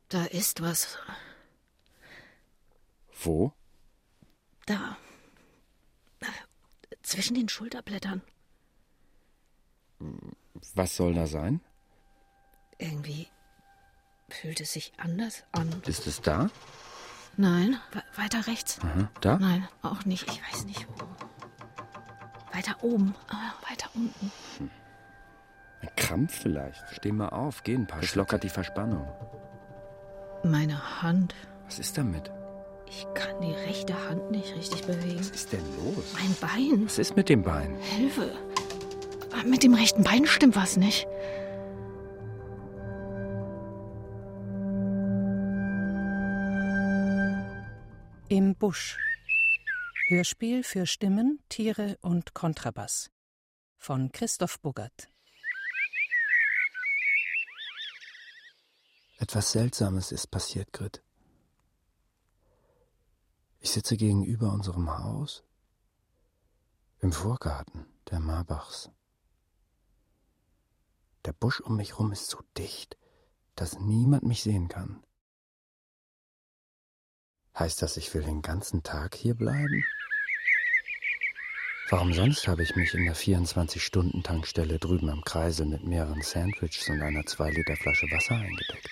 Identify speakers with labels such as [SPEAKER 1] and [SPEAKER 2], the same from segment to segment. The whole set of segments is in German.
[SPEAKER 1] Da ist was.
[SPEAKER 2] Wo?
[SPEAKER 1] Da. Zwischen den Schulterblättern.
[SPEAKER 2] Was soll da sein?
[SPEAKER 1] Irgendwie fühlt es sich anders an.
[SPEAKER 2] Ist es da?
[SPEAKER 1] Nein, weiter rechts.
[SPEAKER 2] Aha, da?
[SPEAKER 1] Nein, auch nicht. Ich weiß nicht wo. Weiter oben, weiter unten.
[SPEAKER 2] Ein Krampf vielleicht. Steh mal auf, geh ein paar. Das lockert die Verspannung.
[SPEAKER 1] Meine Hand.
[SPEAKER 2] Was ist damit?
[SPEAKER 1] Ich kann die rechte Hand nicht richtig bewegen.
[SPEAKER 2] Was ist denn los?
[SPEAKER 1] Mein Bein.
[SPEAKER 2] Was ist mit dem Bein?
[SPEAKER 1] Hilfe. Mit dem rechten Bein stimmt was nicht.
[SPEAKER 3] Im Busch. Hörspiel für Stimmen, Tiere und Kontrabass von Christoph Buggert.
[SPEAKER 2] Etwas Seltsames ist passiert, Grit. Ich sitze gegenüber unserem Haus im Vorgarten der Marbachs. Der Busch um mich rum ist so dicht, dass niemand mich sehen kann. Heißt das, ich will den ganzen Tag hier bleiben? Warum sonst habe ich mich in der 24-Stunden-Tankstelle drüben am Kreisel mit mehreren Sandwiches und einer 2-Liter-Flasche Wasser eingedeckt?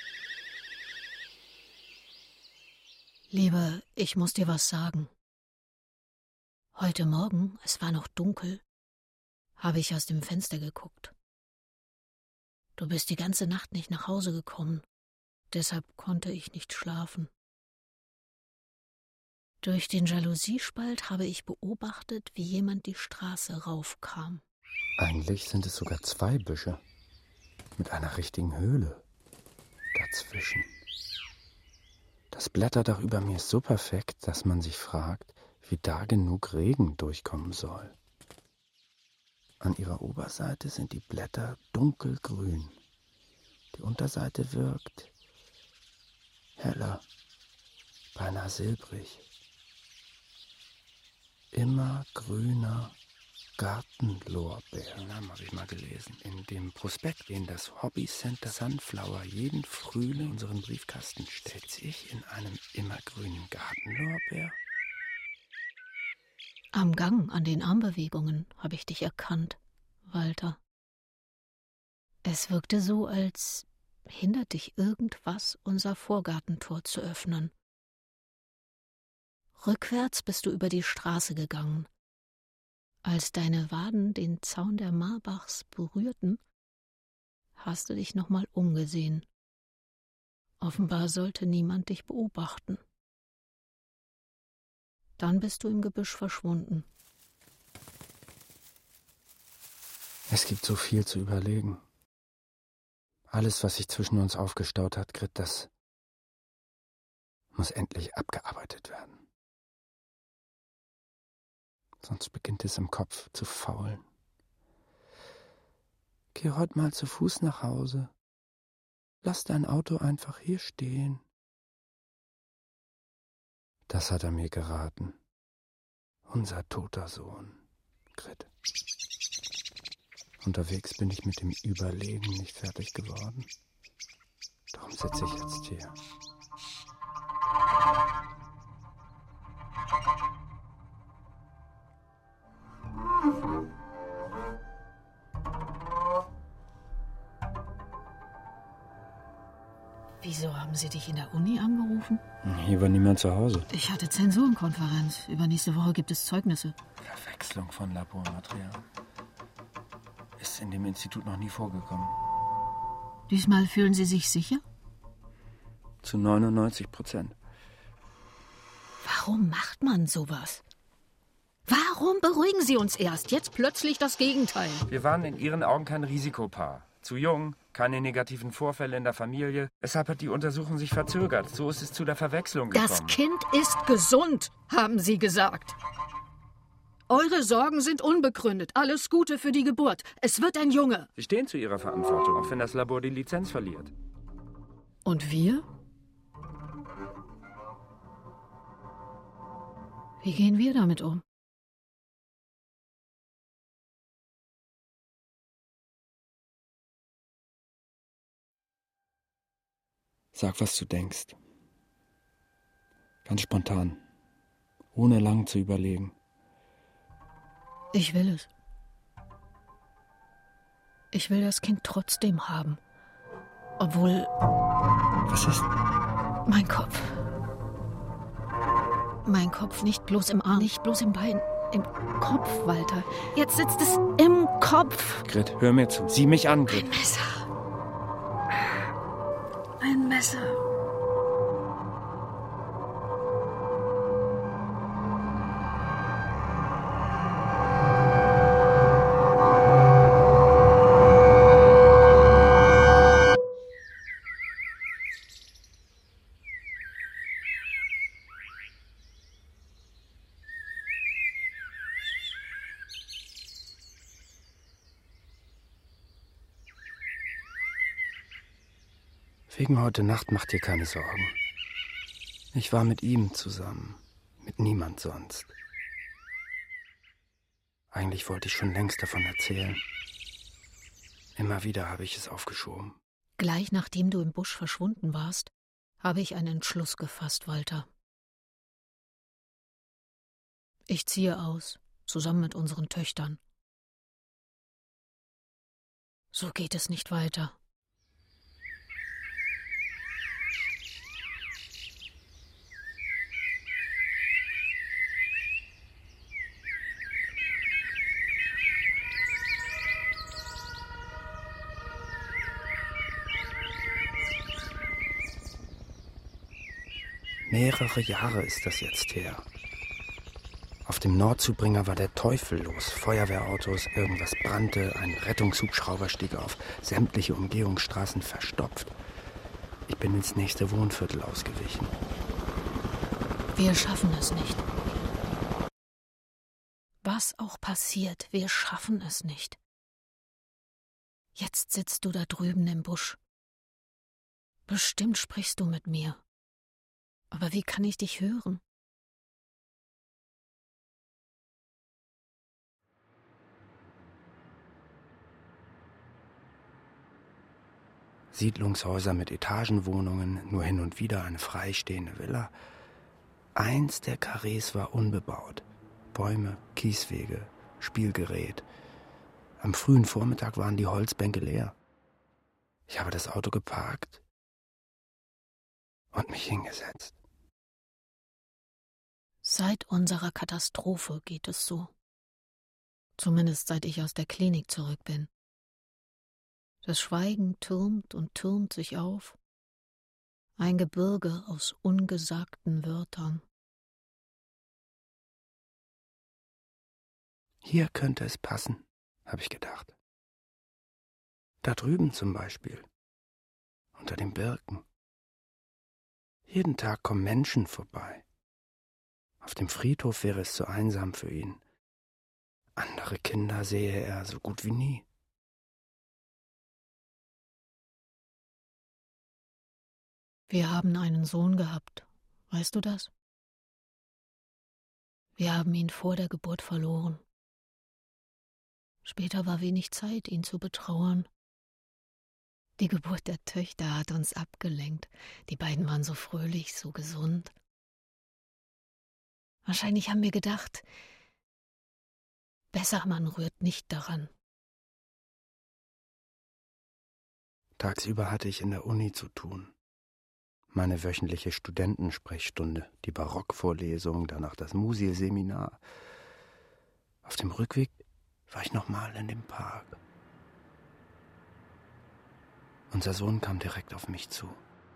[SPEAKER 1] Liebe, ich muss dir was sagen. Heute Morgen, es war noch dunkel, habe ich aus dem Fenster geguckt. Du bist die ganze Nacht nicht nach Hause gekommen, deshalb konnte ich nicht schlafen. Durch den Jalousiespalt habe ich beobachtet, wie jemand die Straße raufkam.
[SPEAKER 2] Eigentlich sind es sogar 2 Büsche mit einer richtigen Höhle dazwischen. Das Blätterdach über mir ist so perfekt, dass man sich fragt, wie da genug Regen durchkommen soll. An ihrer Oberseite sind die Blätter dunkelgrün. Die Unterseite wirkt heller, beinahe silbrig. Immer grüner Gartenlorbeer. Den Namen habe ich mal gelesen. In dem Prospekt, den das Hobby Center Sunflower jeden Frühling in unseren Briefkasten stellt, sich in einem immergrünen Gartenlorbeer.
[SPEAKER 1] Am Gang, an den Armbewegungen, habe ich dich erkannt, Walter. Es wirkte so, als hindert dich irgendwas, unser Vorgartentor zu öffnen. Rückwärts bist du über die Straße gegangen. Als deine Waden den Zaun der Marbachs berührten, hast du dich nochmal umgesehen. Offenbar sollte niemand dich beobachten. Dann bist du im Gebüsch verschwunden.
[SPEAKER 2] Es gibt so viel zu überlegen. Alles, was sich zwischen uns aufgestaut hat, Grit, das muss endlich abgearbeitet werden. Sonst beginnt es im Kopf zu faulen. Geh heute mal zu Fuß nach Hause. Lass dein Auto einfach hier stehen. Das hat er mir geraten. Unser toter Sohn, Grit. Unterwegs bin ich mit dem Überlegen nicht fertig geworden. Darum sitze ich jetzt hier.
[SPEAKER 1] Wieso haben sie dich in der Uni angerufen?
[SPEAKER 2] Hier war niemand zu Hause.
[SPEAKER 1] Ich hatte Zensurenkonferenz. Übernächste Woche gibt es Zeugnisse.
[SPEAKER 2] Verwechslung von Labormaterial. Ist in dem Institut noch nie vorgekommen.
[SPEAKER 1] Diesmal fühlen Sie sich sicher?
[SPEAKER 2] Zu 99%.
[SPEAKER 1] Warum macht man sowas? Warum beruhigen Sie uns erst? Jetzt plötzlich das Gegenteil.
[SPEAKER 4] Wir waren in Ihren Augen kein Risikopaar. Zu jung, keine negativen Vorfälle in der Familie. Deshalb hat die Untersuchung sich verzögert. So ist es zu der Verwechslung gekommen.
[SPEAKER 1] Das Kind ist gesund, haben Sie gesagt. Eure Sorgen sind unbegründet. Alles Gute für die Geburt. Es wird ein Junge.
[SPEAKER 4] Sie stehen zu Ihrer Verantwortung, auch wenn das Labor die Lizenz verliert.
[SPEAKER 1] Und wir? Wie gehen wir damit um?
[SPEAKER 2] Sag, was du denkst. Ganz spontan. Ohne lang zu überlegen.
[SPEAKER 1] Ich will es. Ich will das Kind trotzdem haben. Obwohl...
[SPEAKER 2] Was ist?
[SPEAKER 1] Mein Kopf. Mein Kopf, nicht bloß im Arm, nicht bloß im Bein. Im Kopf, Walter. Jetzt sitzt es im Kopf.
[SPEAKER 2] Grit, hör mir zu. Sieh mich an, Grit.
[SPEAKER 1] Ein Messer. Ein Messer.
[SPEAKER 2] Wegen heute Nacht mach dir keine Sorgen. Ich war mit ihm zusammen, mit niemand sonst. Eigentlich wollte ich schon längst davon erzählen. Immer wieder habe ich es aufgeschoben.
[SPEAKER 1] Gleich nachdem du im Busch verschwunden warst, habe ich einen Entschluss gefasst, Walter. Ich ziehe aus, zusammen mit unseren Töchtern. So geht es nicht weiter.
[SPEAKER 2] Mehrere Jahre ist das jetzt her. Auf dem Nordzubringer war der Teufel los. Feuerwehrautos, irgendwas brannte, ein Rettungshubschrauber stieg auf, sämtliche Umgehungsstraßen verstopft. Ich bin ins nächste Wohnviertel ausgewichen.
[SPEAKER 1] Wir schaffen es nicht. Was auch passiert, wir schaffen es nicht. Jetzt sitzt du da drüben im Busch. Bestimmt sprichst du mit mir. Aber wie kann ich dich hören?
[SPEAKER 2] Siedlungshäuser mit Etagenwohnungen, nur hin und wieder eine freistehende Villa. Eins der Karrees war unbebaut. Bäume, Kieswege, Spielgerät. Am frühen Vormittag waren die Holzbänke leer. Ich habe das Auto geparkt und mich hingesetzt.
[SPEAKER 1] Seit unserer Katastrophe geht es so. Zumindest seit ich aus der Klinik zurück bin. Das Schweigen türmt und türmt sich auf. Ein Gebirge aus ungesagten Wörtern.
[SPEAKER 2] Hier könnte es passen, habe ich gedacht. Da drüben zum Beispiel, unter den Birken. Jeden Tag kommen Menschen vorbei. Auf dem Friedhof wäre es zu einsam für ihn. Andere Kinder sehe er so gut wie nie.
[SPEAKER 1] Wir haben einen Sohn gehabt, weißt du das? Wir haben ihn vor der Geburt verloren. Später war wenig Zeit, ihn zu betrauern. Die Geburt der Töchter hat uns abgelenkt. Die beiden waren so fröhlich, so gesund. Wahrscheinlich haben wir gedacht, besser, man rührt nicht daran.
[SPEAKER 2] Tagsüber hatte ich in der Uni zu tun. Meine wöchentliche Studentensprechstunde, die Barockvorlesung, danach das Musil-Seminar. Auf dem Rückweg war ich nochmal in dem Park. Unser Sohn kam direkt auf mich zu.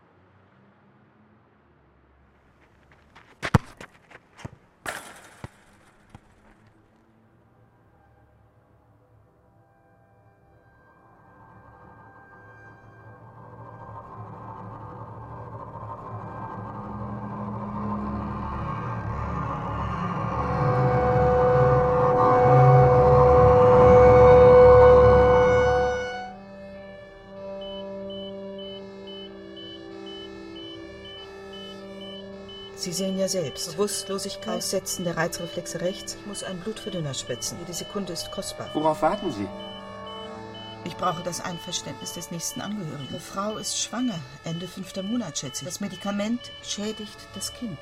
[SPEAKER 5] Sie sehen ja selbst. Bewusstlosigkeit, Aussetzen der Reizreflexe rechts. Ich muss ein Blutverdünner spritzen. Jede Sekunde ist kostbar.
[SPEAKER 4] Worauf warten Sie?
[SPEAKER 5] Ich brauche das Einverständnis des nächsten Angehörigen. Ihre Frau ist schwanger, Ende 5. Monat, schätze ich. Das Medikament schädigt das Kind.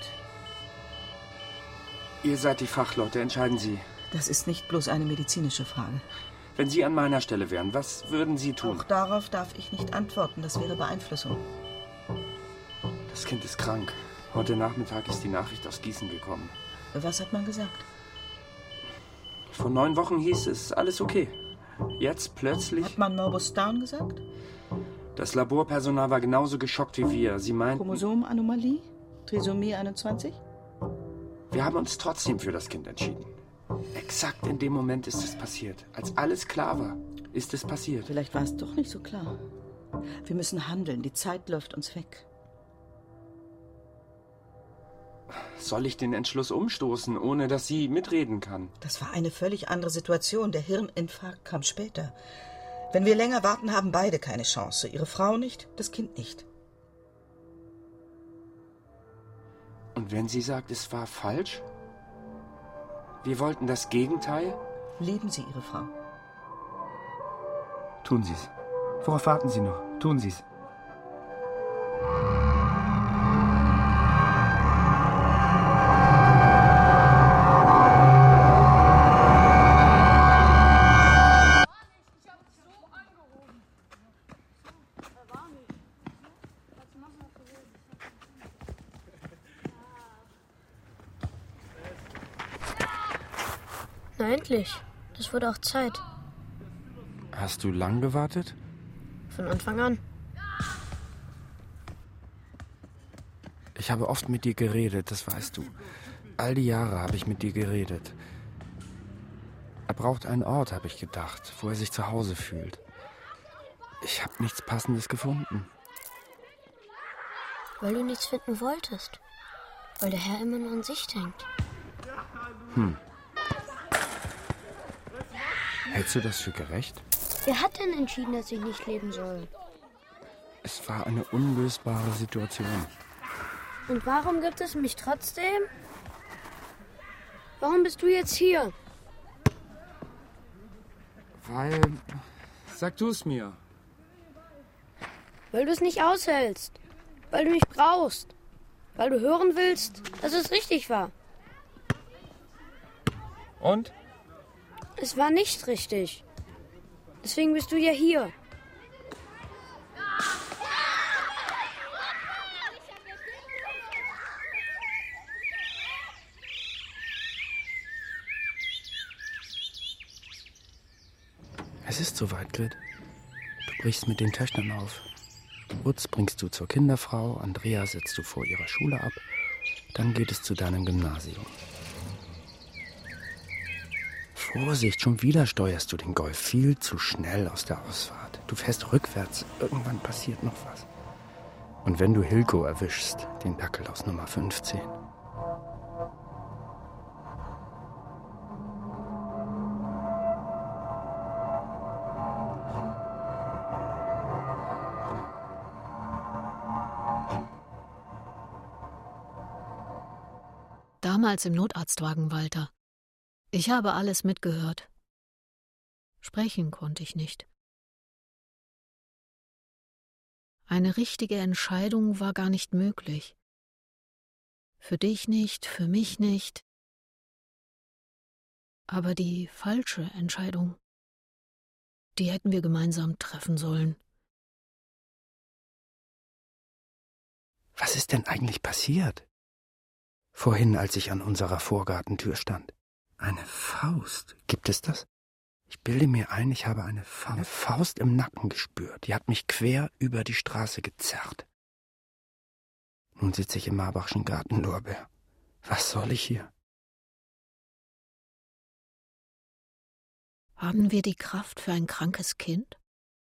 [SPEAKER 4] Ihr seid die Fachleute, entscheiden Sie.
[SPEAKER 5] Das ist nicht bloß eine medizinische Frage.
[SPEAKER 4] Wenn Sie an meiner Stelle wären, was würden Sie tun?
[SPEAKER 5] Auch darauf darf ich nicht antworten, das wäre Beeinflussung.
[SPEAKER 4] Das Kind ist krank. Heute Nachmittag ist die Nachricht aus Gießen gekommen.
[SPEAKER 5] Was hat man gesagt?
[SPEAKER 4] Vor 9 Wochen hieß es, alles okay. Jetzt plötzlich...
[SPEAKER 5] Hat man Morbus Down gesagt?
[SPEAKER 4] Das Laborpersonal war genauso geschockt wie wir. Sie meinten...
[SPEAKER 5] Chromosomenanomalie? Trisomie 21?
[SPEAKER 4] Wir haben uns trotzdem für das Kind entschieden. Exakt in dem Moment ist es passiert. Als alles klar war, ist es passiert.
[SPEAKER 5] Vielleicht war es doch nicht so klar. Wir müssen handeln, die Zeit läuft uns weg.
[SPEAKER 4] Soll ich den Entschluss umstoßen, ohne dass sie mitreden kann?
[SPEAKER 5] Das war eine völlig andere Situation. Der Hirninfarkt kam später. Wenn wir länger warten, haben beide keine Chance. Ihre Frau nicht, das Kind nicht.
[SPEAKER 4] Und wenn sie sagt, es war falsch? Wir wollten das Gegenteil?
[SPEAKER 5] Lieben Sie Ihre Frau?
[SPEAKER 4] Tun Sie es. Worauf warten Sie noch? Tun Sie es.
[SPEAKER 6] Na endlich. Das wurde auch Zeit.
[SPEAKER 2] Hast du lang gewartet?
[SPEAKER 6] Von Anfang an.
[SPEAKER 2] Ich habe oft mit dir geredet, das weißt du. All die Jahre habe ich mit dir geredet. Er braucht einen Ort, habe ich gedacht, wo er sich zu Hause fühlt. Ich habe nichts Passendes gefunden.
[SPEAKER 6] Weil du nichts finden wolltest. Weil der Herr immer nur an sich denkt.
[SPEAKER 2] Hältst du das für gerecht?
[SPEAKER 6] Wer hat denn entschieden, dass ich nicht leben soll?
[SPEAKER 2] Es war eine unlösbare Situation.
[SPEAKER 6] Und warum gibt es mich trotzdem? Warum bist du jetzt hier?
[SPEAKER 4] Weil... Sag du es mir.
[SPEAKER 6] Weil du es nicht aushältst. Weil du mich brauchst. Weil du hören willst, dass es richtig war.
[SPEAKER 4] Und?
[SPEAKER 6] Es war nicht richtig. Deswegen bist du ja hier.
[SPEAKER 2] Es ist soweit, Grit. Du brichst mit den Töchtern auf. Utz bringst du zur Kinderfrau, Andrea setzt du vor ihrer Schule ab. Dann geht es zu deinem Gymnasium. Vorsicht, schon wieder steuerst du den Golf viel zu schnell aus der Ausfahrt. Du fährst rückwärts, irgendwann passiert noch was. Und wenn du Hilko erwischst, den Dackel aus Nummer 15.
[SPEAKER 1] Damals im Notarztwagen, Walter. Ich habe alles mitgehört. Sprechen konnte ich nicht. Eine richtige Entscheidung war gar nicht möglich. Für dich nicht, für mich nicht. Aber die falsche Entscheidung, die hätten wir gemeinsam treffen sollen.
[SPEAKER 2] Was ist denn eigentlich passiert? Vorhin, als ich an unserer Vorgartentür stand. Eine Faust. Gibt es das? Ich bilde mir ein, ich habe eine Faust im Nacken gespürt. Die hat mich quer über die Straße gezerrt. Nun sitze ich im Marbachschen Gartenlorbeer. Was soll ich hier?
[SPEAKER 1] Haben wir die Kraft für ein krankes Kind?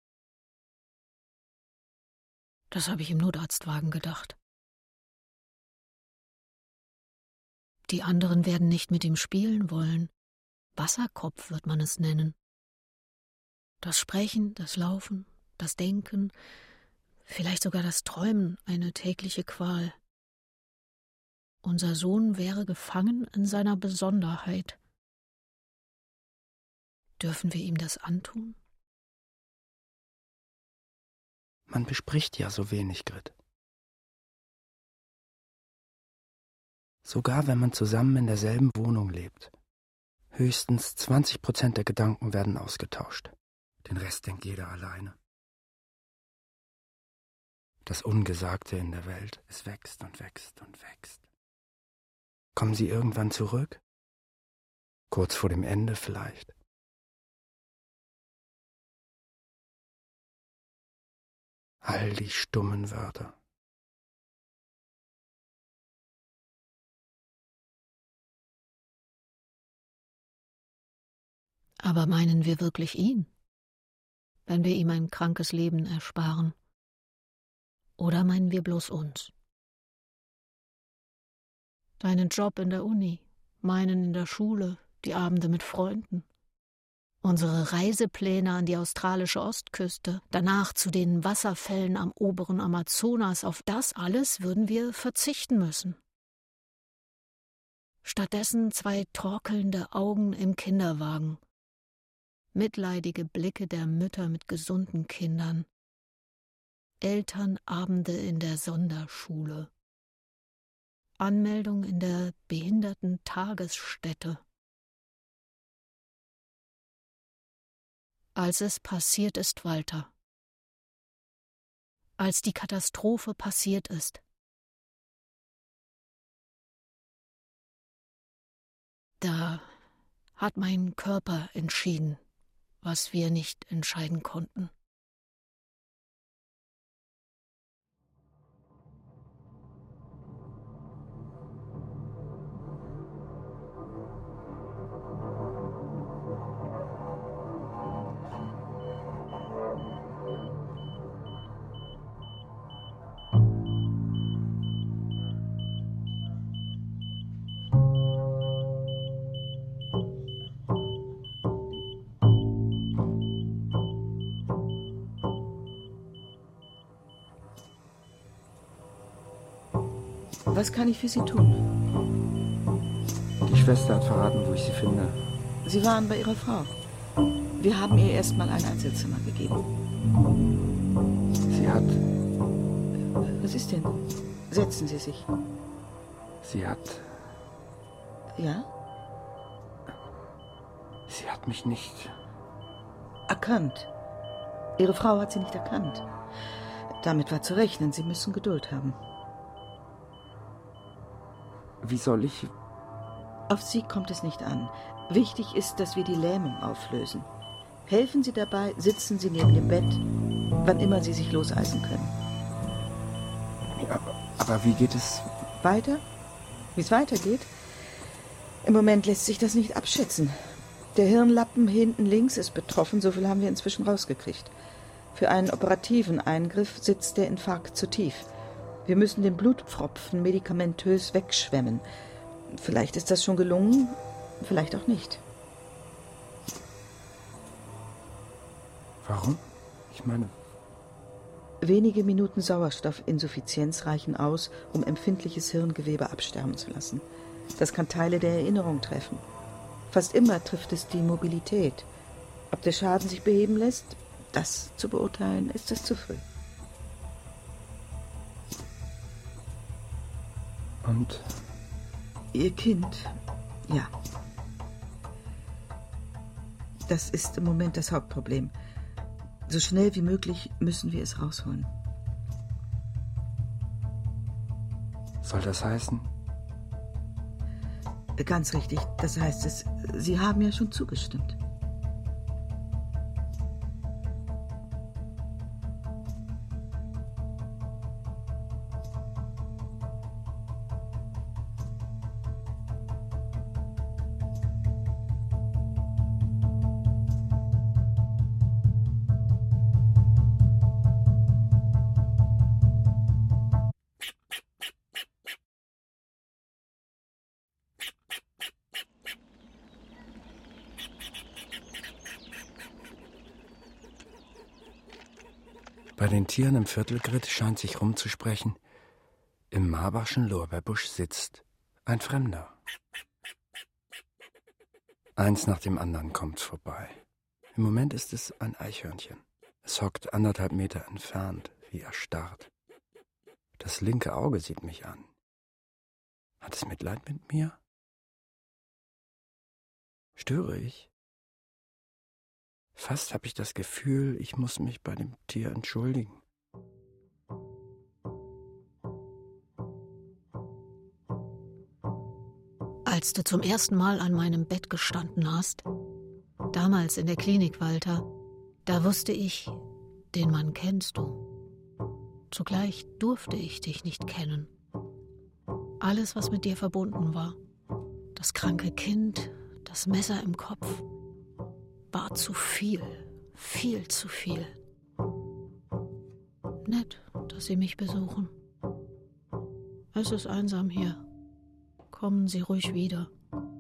[SPEAKER 1] Das habe ich im Notarztwagen gedacht. Die anderen werden nicht mit ihm spielen wollen. Wasserkopf wird man es nennen. Das Sprechen, das Laufen, das Denken, vielleicht sogar das Träumen, eine tägliche Qual. Unser Sohn wäre gefangen in seiner Besonderheit. Dürfen wir ihm das antun?
[SPEAKER 2] Man bespricht ja so wenig, Grit. Sogar wenn man zusammen in derselben Wohnung lebt. Höchstens 20% der Gedanken werden ausgetauscht. Den Rest denkt jeder alleine. Das Ungesagte in der Welt, es wächst und wächst und wächst. Kommen Sie irgendwann zurück? Kurz vor dem Ende vielleicht. All die stummen Wörter.
[SPEAKER 1] Aber meinen wir wirklich ihn, wenn wir ihm ein krankes Leben ersparen? Oder meinen wir bloß uns? Deinen Job in der Uni, meinen in der Schule, die Abende mit Freunden, unsere Reisepläne an die australische Ostküste, danach zu den Wasserfällen am oberen Amazonas, auf das alles würden wir verzichten müssen. Stattdessen 2 torkelnde Augen im Kinderwagen, mitleidige Blicke der Mütter mit gesunden Kindern, Elternabende in der Sonderschule, Anmeldung in der Behindertentagesstätte. Als es passiert ist, Walter. Als die Katastrophe passiert ist. Da hat mein Körper entschieden, was wir nicht entscheiden konnten.
[SPEAKER 5] Was kann ich für Sie tun?
[SPEAKER 2] Die Schwester hat verraten, wo ich sie finde.
[SPEAKER 5] Sie waren bei Ihrer Frau. Wir haben ihr erst mal ein Einzelzimmer gegeben.
[SPEAKER 2] Sie hat...
[SPEAKER 5] Was ist denn? Setzen Sie sich.
[SPEAKER 2] Sie hat...
[SPEAKER 5] Ja?
[SPEAKER 2] Sie hat mich nicht...
[SPEAKER 5] Erkannt. Ihre Frau hat Sie nicht erkannt. Damit war zu rechnen. Sie müssen Geduld haben.
[SPEAKER 2] Wie soll ich...
[SPEAKER 5] Auf Sie kommt es nicht an. Wichtig ist, dass wir die Lähmung auflösen. Helfen Sie dabei, sitzen Sie neben dem Bett, wann immer Sie sich loseisen können.
[SPEAKER 2] Aber wie geht es...
[SPEAKER 5] Weiter? Wie es weitergeht? Im Moment lässt sich das nicht abschätzen. Der Hirnlappen hinten links ist betroffen, so viel haben wir inzwischen rausgekriegt. Für einen operativen Eingriff sitzt der Infarkt zu tief. Wir müssen den Blutpfropfen medikamentös wegschwemmen. Vielleicht ist das schon gelungen, vielleicht auch nicht.
[SPEAKER 2] Warum? Ich meine...
[SPEAKER 5] Wenige Minuten Sauerstoffinsuffizienz reichen aus, um empfindliches Hirngewebe absterben zu lassen. Das kann Teile der Erinnerung treffen. Fast immer trifft es die Mobilität. Ob der Schaden sich beheben lässt, das zu beurteilen, ist es zu früh.
[SPEAKER 2] Und?
[SPEAKER 5] Ihr Kind, ja. Das ist im Moment das Hauptproblem. So schnell wie möglich müssen wir es rausholen.
[SPEAKER 2] Soll das heißen?
[SPEAKER 5] Ganz richtig, das heißt es, Sie haben ja schon zugestimmt.
[SPEAKER 2] Bei den Tieren im Viertelgritt scheint sich rumzusprechen, im Marbachschen Lorbeerbusch sitzt ein Fremder. Eins nach dem anderen kommt vorbei. Im Moment ist es ein Eichhörnchen. Es hockt 1,5 Meter entfernt, wie erstarrt. Das linke Auge sieht mich an. Hat es Mitleid mit mir? Störe ich? Fast habe ich das Gefühl, ich muss mich bei dem Tier entschuldigen.
[SPEAKER 1] Als du zum ersten Mal an meinem Bett gestanden hast, damals in der Klinik, Walter, da wusste ich, den Mann kennst du. Zugleich durfte ich dich nicht kennen. Alles, was mit dir verbunden war, das kranke Kind, das Messer im Kopf, war zu viel, viel zu viel. Nett, dass Sie mich besuchen. Es ist einsam hier. Kommen Sie ruhig wieder.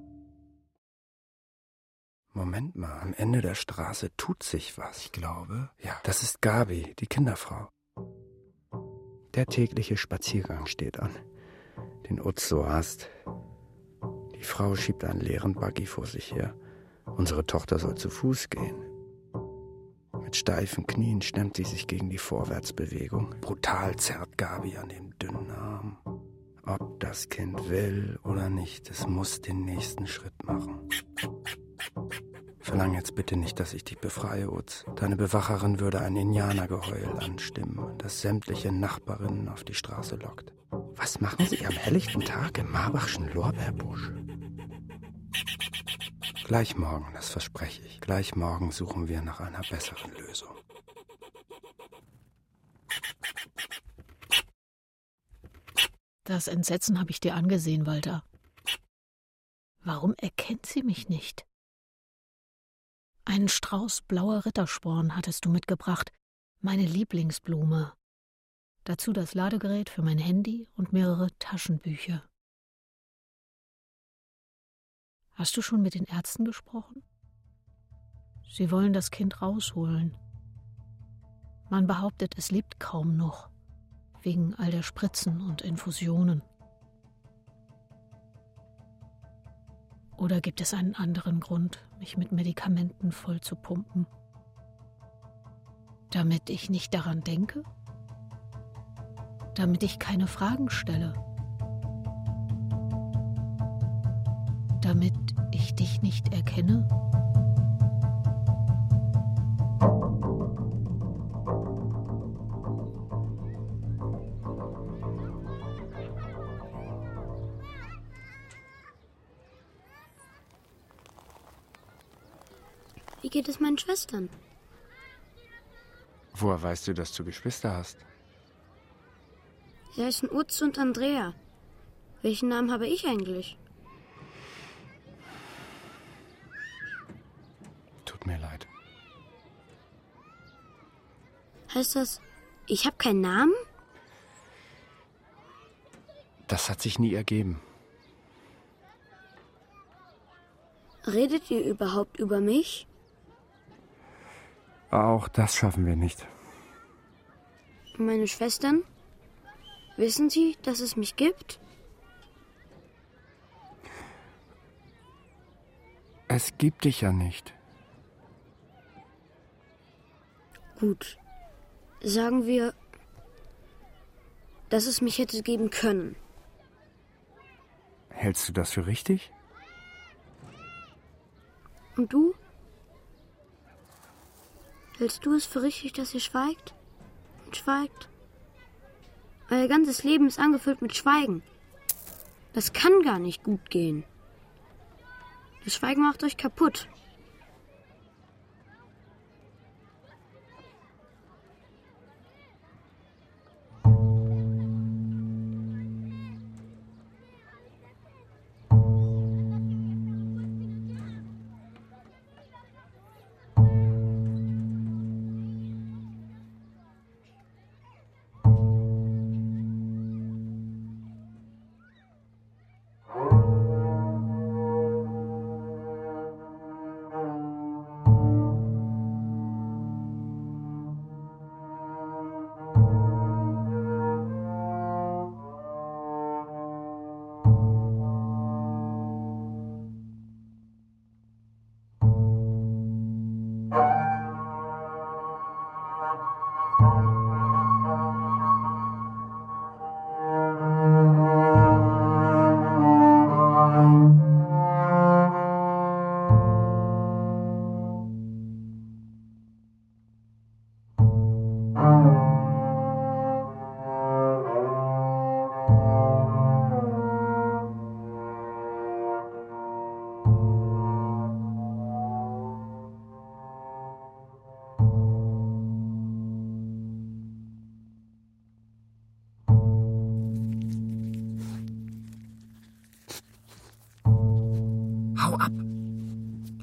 [SPEAKER 2] Moment mal, am Ende der Straße tut sich was. Ich glaube, ja, das ist Gabi, die Kinderfrau. Der tägliche Spaziergang steht an, den Utz so hasst. Die Frau schiebt einen leeren Buggy vor sich her. Unsere Tochter soll zu Fuß gehen. Mit steifen Knien stemmt sie sich gegen die Vorwärtsbewegung. Brutal zerrt Gabi an dem dünnen Arm. Ob das Kind will oder nicht, es muss den nächsten Schritt machen. Verlang jetzt bitte nicht, dass ich dich befreie, Utz. Deine Bewacherin würde ein Indianergeheul anstimmen, das sämtliche Nachbarinnen auf die Straße lockt. Was machen Sie am helllichten Tag im Marbachschen Lorbeerbusch? Gleich morgen, das verspreche ich. Gleich morgen suchen wir nach einer besseren Lösung.
[SPEAKER 1] Das Entsetzen habe ich dir angesehen, Walter. Warum erkennt sie mich nicht? Einen Strauß blauer Rittersporn hattest du mitgebracht, meine Lieblingsblume. Dazu das Ladegerät für mein Handy und mehrere Taschenbücher. Hast du schon mit den Ärzten gesprochen? Sie wollen das Kind rausholen. Man behauptet, es lebt kaum noch, wegen all der Spritzen und Infusionen. Oder gibt es einen anderen Grund, mich mit Medikamenten voll zu pumpen? Damit ich nicht daran denke? Damit ich keine Fragen stelle? Damit ich dich nicht erkenne?
[SPEAKER 6] Wie geht es meinen Schwestern?
[SPEAKER 2] Woher weißt du, dass du Geschwister hast?
[SPEAKER 6] Sie heißen Utz und Andrea. Welchen Namen habe ich eigentlich?
[SPEAKER 2] Tut mir leid.
[SPEAKER 6] Heißt das, ich habe keinen Namen?
[SPEAKER 2] Das hat sich nie ergeben.
[SPEAKER 6] Redet ihr überhaupt über mich?
[SPEAKER 2] Auch das schaffen wir nicht.
[SPEAKER 6] Und meine Schwestern? Wissen sie, dass es mich gibt?
[SPEAKER 2] Es gibt dich ja nicht.
[SPEAKER 6] Gut. Sagen wir, dass es mich hätte geben können.
[SPEAKER 2] Hältst du das für richtig?
[SPEAKER 6] Und du? Hältst du es für richtig, dass ihr schweigt? Und schweigt? Euer ganzes Leben ist angefüllt mit Schweigen. Das kann gar nicht gut gehen. Das Schweigen macht euch kaputt.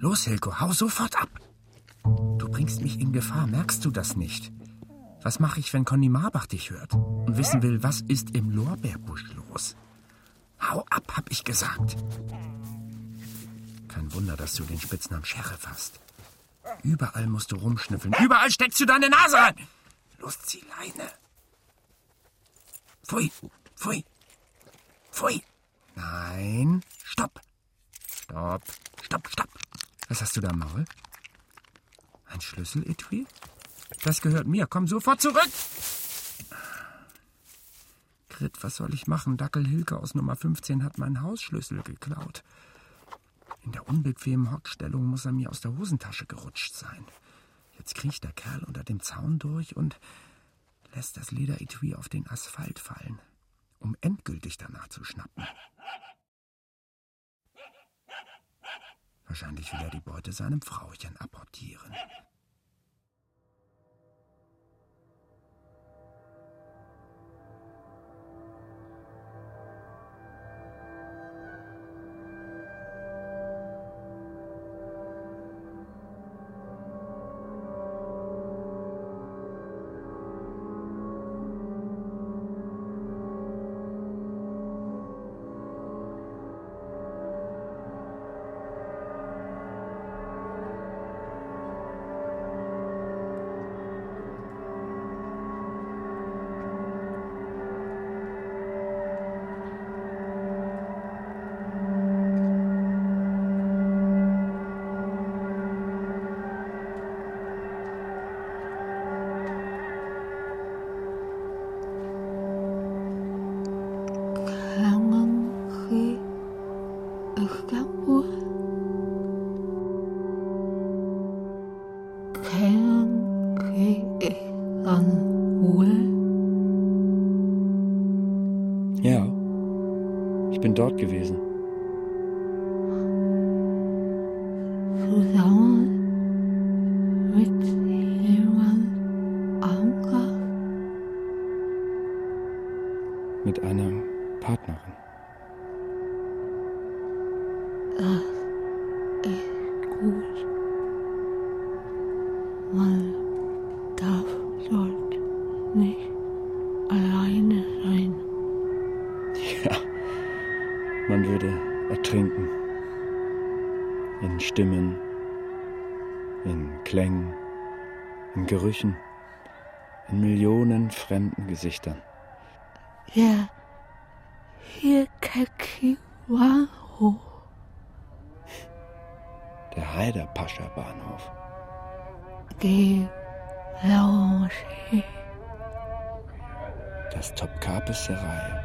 [SPEAKER 2] Los, Hilko, hau sofort ab. Du bringst mich in Gefahr, merkst du das nicht? Was mache ich, wenn Conny Marbach dich hört und wissen will, was ist im Lorbeerbusch los? Hau ab, hab ich gesagt. Kein Wunder, dass du den Spitznamen Sheriff hast. Überall musst du rumschnüffeln. Überall steckst du deine Nase rein. Los, zieh Leine. Pfui, pfui, pfui. Nein, stopp. Stopp, stopp, stopp. Was hast du da im Maul? Ein Schlüsseletui? Das gehört mir. Komm sofort zurück. Grit, was soll ich machen? Dackel Hilke aus Nummer 15 hat meinen Hausschlüssel geklaut. In der unbequemen Hockstellung muss er mir aus der Hosentasche gerutscht sein. Jetzt kriecht der Kerl unter dem Zaun durch und lässt das Lederetui auf den Asphalt fallen, um endgültig danach zu schnappen. Wahrscheinlich will er die Beute seinem Frauchen apportieren. Ja, ich bin dort gewesen.
[SPEAKER 1] Zusammen mit jemand anderem?
[SPEAKER 2] Mit einer Partnerin.
[SPEAKER 1] Das ist gut. Man darf dort nicht alleine sein.
[SPEAKER 2] Ja, man würde ertrinken. In Stimmen, in Klängen, in Gerüchen, in Millionen fremden Gesichtern.
[SPEAKER 1] Ja, hier Kakiwaho.
[SPEAKER 2] Der Haider-Pascha-Bahnhof.
[SPEAKER 1] Die Lounge.
[SPEAKER 2] Das Topkapi-Serai.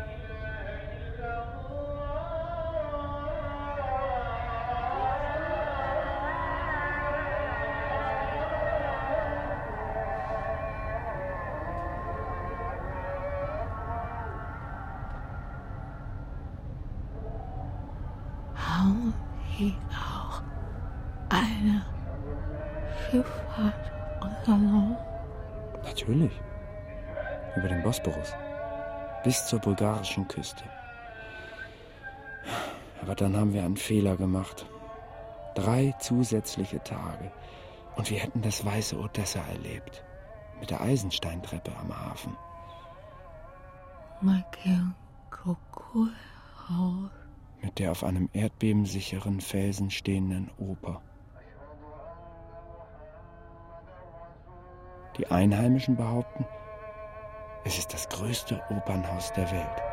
[SPEAKER 1] Haben Sie auch eine Schifffahrt unternommen?
[SPEAKER 2] Natürlich. Über den Bosporus. Bis zur bulgarischen Küste. Aber dann haben wir einen Fehler gemacht. 3 zusätzliche Tage. Und wir hätten das weiße Odessa erlebt. Mit der Eisensteintreppe am Hafen.
[SPEAKER 1] Magenkokulhaus.
[SPEAKER 2] Mit der auf einem erdbebensicheren Felsen stehenden Oper. Die Einheimischen behaupten, es ist das größte Opernhaus der Welt.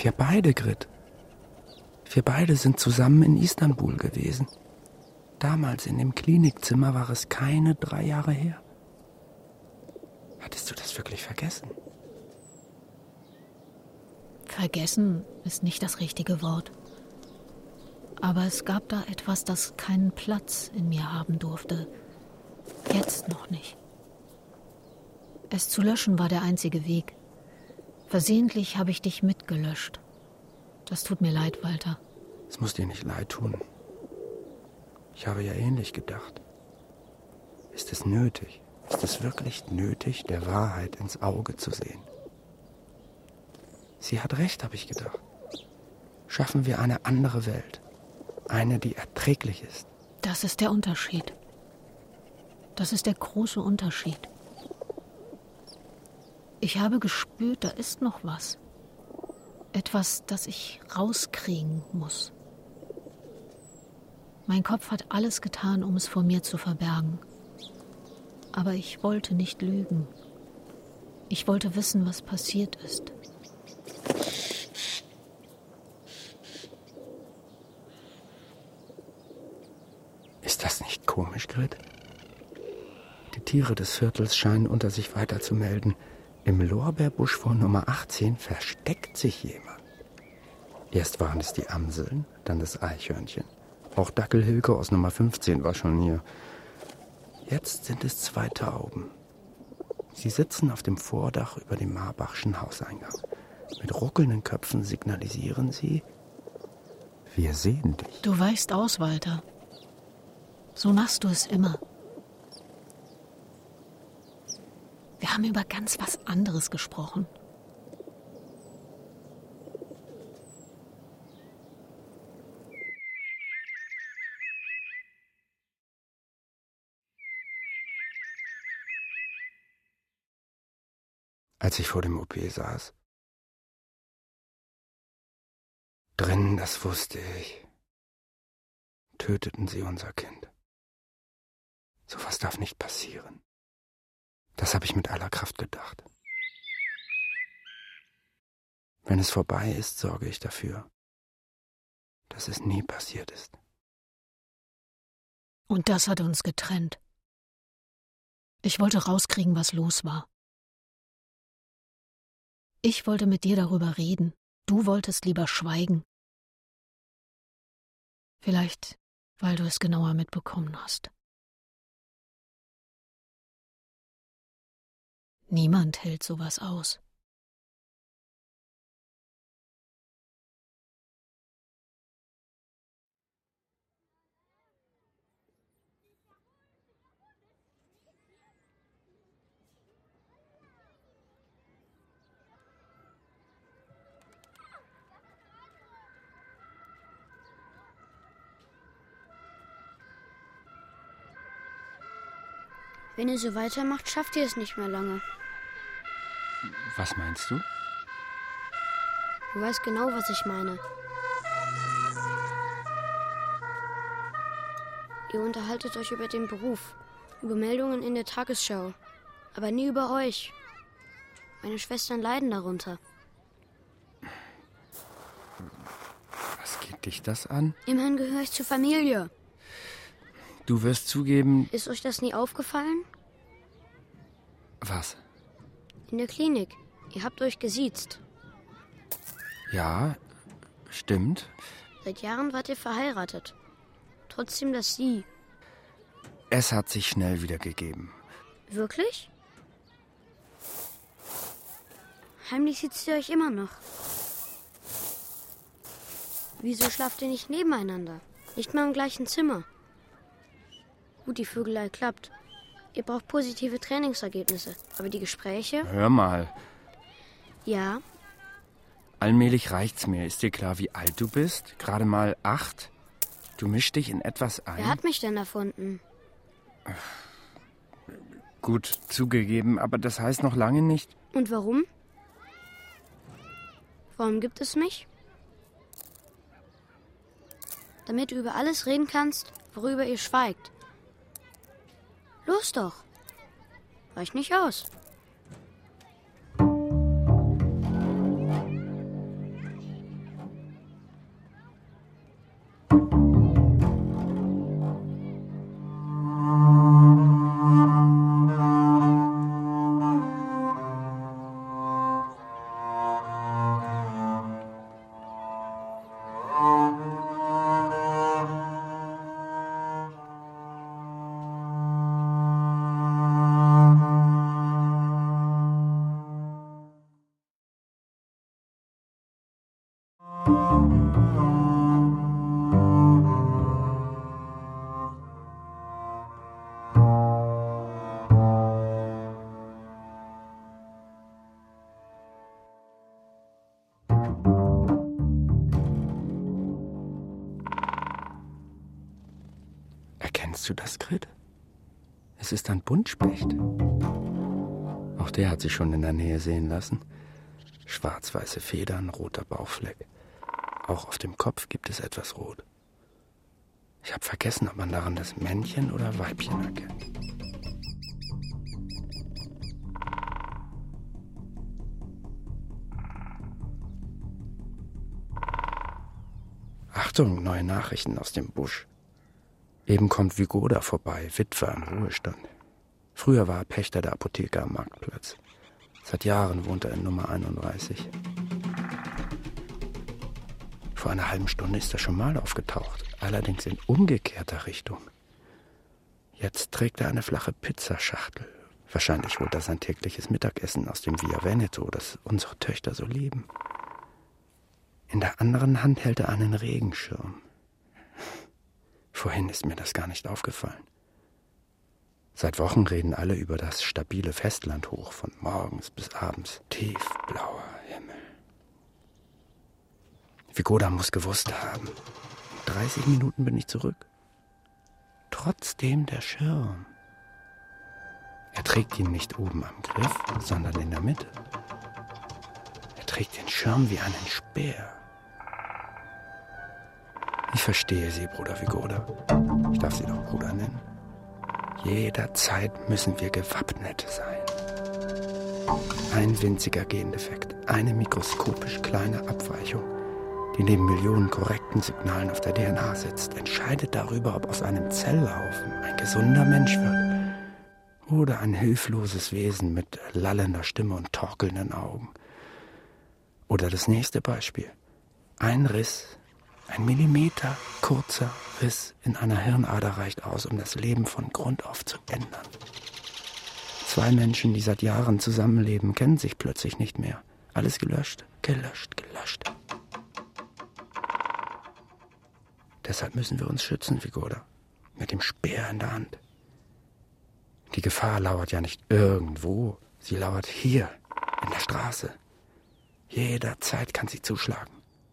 [SPEAKER 2] Wir beide, Grit. Wir beide sind zusammen in Istanbul gewesen. Damals in dem Klinikzimmer war es keine 3 Jahre her. Hattest du das wirklich vergessen?
[SPEAKER 1] Vergessen ist nicht das richtige Wort. Aber es gab da etwas, das keinen Platz in mir haben durfte. Jetzt noch nicht. Es zu löschen war der einzige Weg. Versehentlich habe ich dich mitgelöscht. Das tut mir leid, Walter.
[SPEAKER 2] Es muss dir nicht leid tun. Ich habe ja ähnlich gedacht. Ist es nötig? Ist es wirklich nötig, der Wahrheit ins Auge zu sehen? Sie hat recht, habe ich gedacht. Schaffen wir eine andere Welt. Eine, die erträglich ist.
[SPEAKER 1] Das ist der Unterschied. Das ist der große Unterschied. Ich habe gespürt, da ist noch was. Etwas, das ich rauskriegen muss. Mein Kopf hat alles getan, um es vor mir zu verbergen. Aber ich wollte nicht lügen. Ich wollte wissen, was passiert ist.
[SPEAKER 2] Ist das nicht komisch, Grit? Die Tiere des Viertels scheinen unter sich weiter zu melden. Im Lorbeerbusch vor Nummer 18 versteckt sich jemand. Erst waren es die Amseln, dann das Eichhörnchen. Auch Dackel Hilke aus Nummer 15 war schon hier. Jetzt sind es 2 Tauben. Sie sitzen auf dem Vordach über dem Marbachschen Hauseingang. Mit ruckelnden Köpfen signalisieren sie: Wir sehen dich.
[SPEAKER 1] Du weichst aus, Walter. So machst du es immer. Wir haben über ganz was anderes gesprochen.
[SPEAKER 2] Als ich vor dem OP saß. Drinnen, das wusste ich, töteten sie unser Kind. Sowas darf nicht passieren. Das habe ich mit aller Kraft gedacht. Wenn es vorbei ist, sorge ich dafür, dass es nie passiert ist.
[SPEAKER 1] Und das hat uns getrennt. Ich wollte rauskriegen, was los war. Ich wollte mit dir darüber reden. Du wolltest lieber schweigen. Vielleicht, weil du es genauer mitbekommen hast. Niemand hält sowas aus.
[SPEAKER 6] Wenn ihr so weitermacht, schafft ihr es nicht mehr lange.
[SPEAKER 2] Was meinst du?
[SPEAKER 6] Du weißt genau, was ich meine. Ihr unterhaltet euch über den Beruf, über Meldungen in der Tagesschau, aber nie über euch. Meine Schwestern leiden darunter.
[SPEAKER 2] Was geht dich das an?
[SPEAKER 6] Immerhin gehöre ich zur Familie.
[SPEAKER 2] Du wirst zugeben...
[SPEAKER 6] Ist euch das nie aufgefallen?
[SPEAKER 2] Was?
[SPEAKER 6] In der Klinik. Ihr habt euch gesiezt.
[SPEAKER 2] Ja, stimmt.
[SPEAKER 6] Seit Jahren wart ihr verheiratet. Trotzdem das Sie.
[SPEAKER 2] Es hat sich schnell wieder gegeben.
[SPEAKER 6] Wirklich? Heimlich sieht ihr euch immer noch. Wieso schlaft ihr nicht nebeneinander? Nicht mal im gleichen Zimmer. Gut, die Vögelei klappt. Ihr braucht positive Trainingsergebnisse. Aber die Gespräche?
[SPEAKER 2] Hör mal.
[SPEAKER 6] Ja.
[SPEAKER 2] Allmählich reicht's mir. Ist dir klar, wie alt du bist? Gerade mal 8? Du mischst dich in etwas ein?
[SPEAKER 6] Wer hat mich denn erfunden?
[SPEAKER 2] Gut, zugegeben, aber das heißt noch lange nicht...
[SPEAKER 6] Und warum? Warum gibt es mich? Damit du über alles reden kannst, worüber ihr schweigt. Los doch. Reicht nicht aus.
[SPEAKER 2] Kennst du das, Grit? Es ist ein Buntspecht. Auch der hat sich schon in der Nähe sehen lassen. Schwarz-weiße Federn, roter Bauchfleck. Auch auf dem Kopf gibt es etwas rot. Ich habe vergessen, ob man daran das Männchen oder Weibchen erkennt. Achtung, neue Nachrichten aus dem Busch. Eben kommt Wygoda vorbei, Witwer im Ruhestand. Früher war er Pächter der Apotheke am Marktplatz. Seit Jahren wohnt er in Nummer 31. Vor einer halben Stunde ist er schon mal aufgetaucht, allerdings in umgekehrter Richtung. Jetzt trägt er eine flache Pizzaschachtel. Wahrscheinlich holt er sein tägliches Mittagessen aus dem Via Veneto, das unsere Töchter so lieben. In der anderen Hand hält er einen Regenschirm. Vorhin ist mir das gar nicht aufgefallen. Seit Wochen reden alle über das stabile Festlandhoch von morgens bis abends. Tiefblauer Himmel. Wygoda muss gewusst haben. In 30 Minuten bin ich zurück. Trotzdem der Schirm. Er trägt ihn nicht oben am Griff, sondern in der Mitte. Er trägt den Schirm wie einen Speer. Ich verstehe Sie, Bruder Wygoda. Ich darf Sie doch Bruder nennen. Jederzeit müssen wir gewappnet sein. Ein winziger Gendefekt, eine mikroskopisch kleine Abweichung, die neben Millionen korrekten Signalen auf der DNA sitzt, entscheidet darüber, ob aus einem Zellhaufen ein gesunder Mensch wird oder ein hilfloses Wesen mit lallender Stimme und torkelnden Augen. Oder das nächste Beispiel. Ein Riss, ein Millimeter kurzer Riss in einer Hirnader reicht aus, um das Leben von Grund auf zu ändern. 2 Menschen, die seit Jahren zusammenleben, kennen sich plötzlich nicht mehr. Alles gelöscht, gelöscht, gelöscht. Deshalb müssen wir uns schützen, Wygoda. Mit dem Speer in der Hand. Die Gefahr lauert ja nicht irgendwo. Sie lauert hier, in der Straße. Jederzeit kann sie zuschlagen.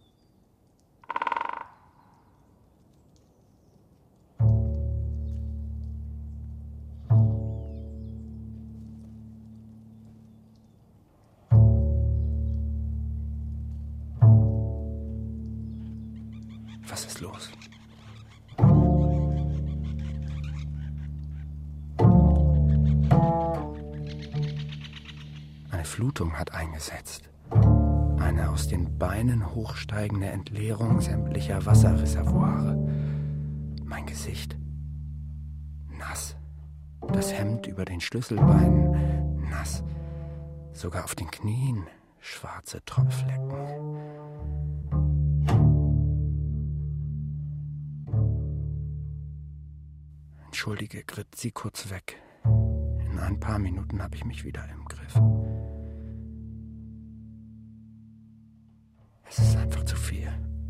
[SPEAKER 2] Was ist los? Eine Flutung hat eingesetzt. Eine aus den Beinen hochsteigende Entleerung sämtlicher Wasserreservoire. Mein Gesicht nass. Das Hemd über den Schlüsselbeinen nass. Sogar auf den Knien schwarze Tropfflecken. Entschuldige, Grit, sieh kurz weg. In ein paar Minuten habe ich mich wieder im Griff. Es ist einfach zu viel.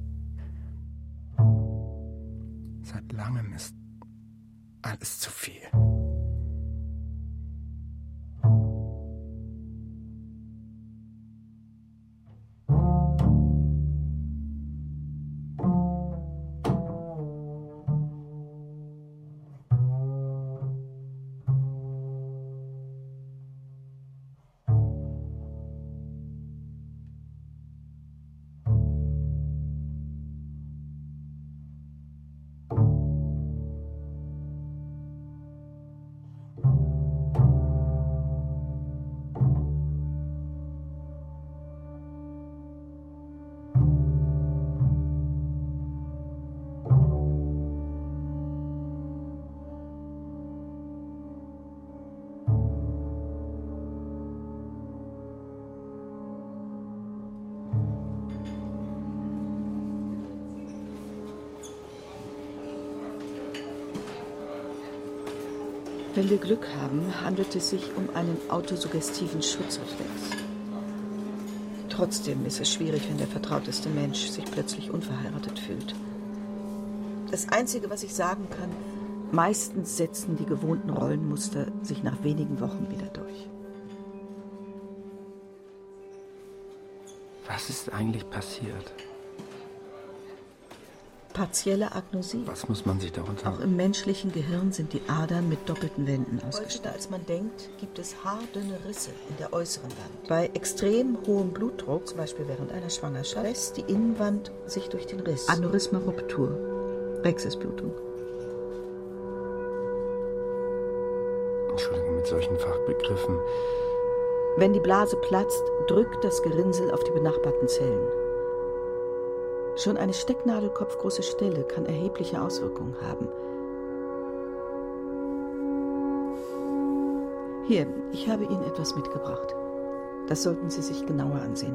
[SPEAKER 2] Seit langem ist alles zu viel.
[SPEAKER 5] Wenn wir Glück haben, handelt es sich um einen autosuggestiven Schutzreflex. Trotzdem ist es schwierig, wenn der vertrauteste Mensch sich plötzlich unverheiratet fühlt. Das Einzige, was ich sagen kann, meistens setzen die gewohnten Rollenmuster sich nach wenigen Wochen wieder durch.
[SPEAKER 2] Was ist eigentlich passiert?
[SPEAKER 5] partielle Agnosie.
[SPEAKER 2] Was muss man sich darunter...
[SPEAKER 5] Auch im menschlichen Gehirn sind die Adern mit doppelten Wänden ausgestattet. Häufiger als man denkt, gibt es haardünne Risse in der äußeren Wand. Bei extrem hohem Blutdruck, zum Beispiel während einer Schwangerschaft, lässt die Innenwand sich durch den Riss. Aneurysma-Ruptur, Rexisblutung.
[SPEAKER 2] Entschuldigung, mit solchen Fachbegriffen.
[SPEAKER 5] Wenn die Blase platzt, drückt das Gerinnsel auf die benachbarten Zellen. Schon eine stecknadelkopfgroße Stelle kann erhebliche Auswirkungen haben. Hier, ich habe Ihnen etwas mitgebracht. Das sollten Sie sich genauer ansehen.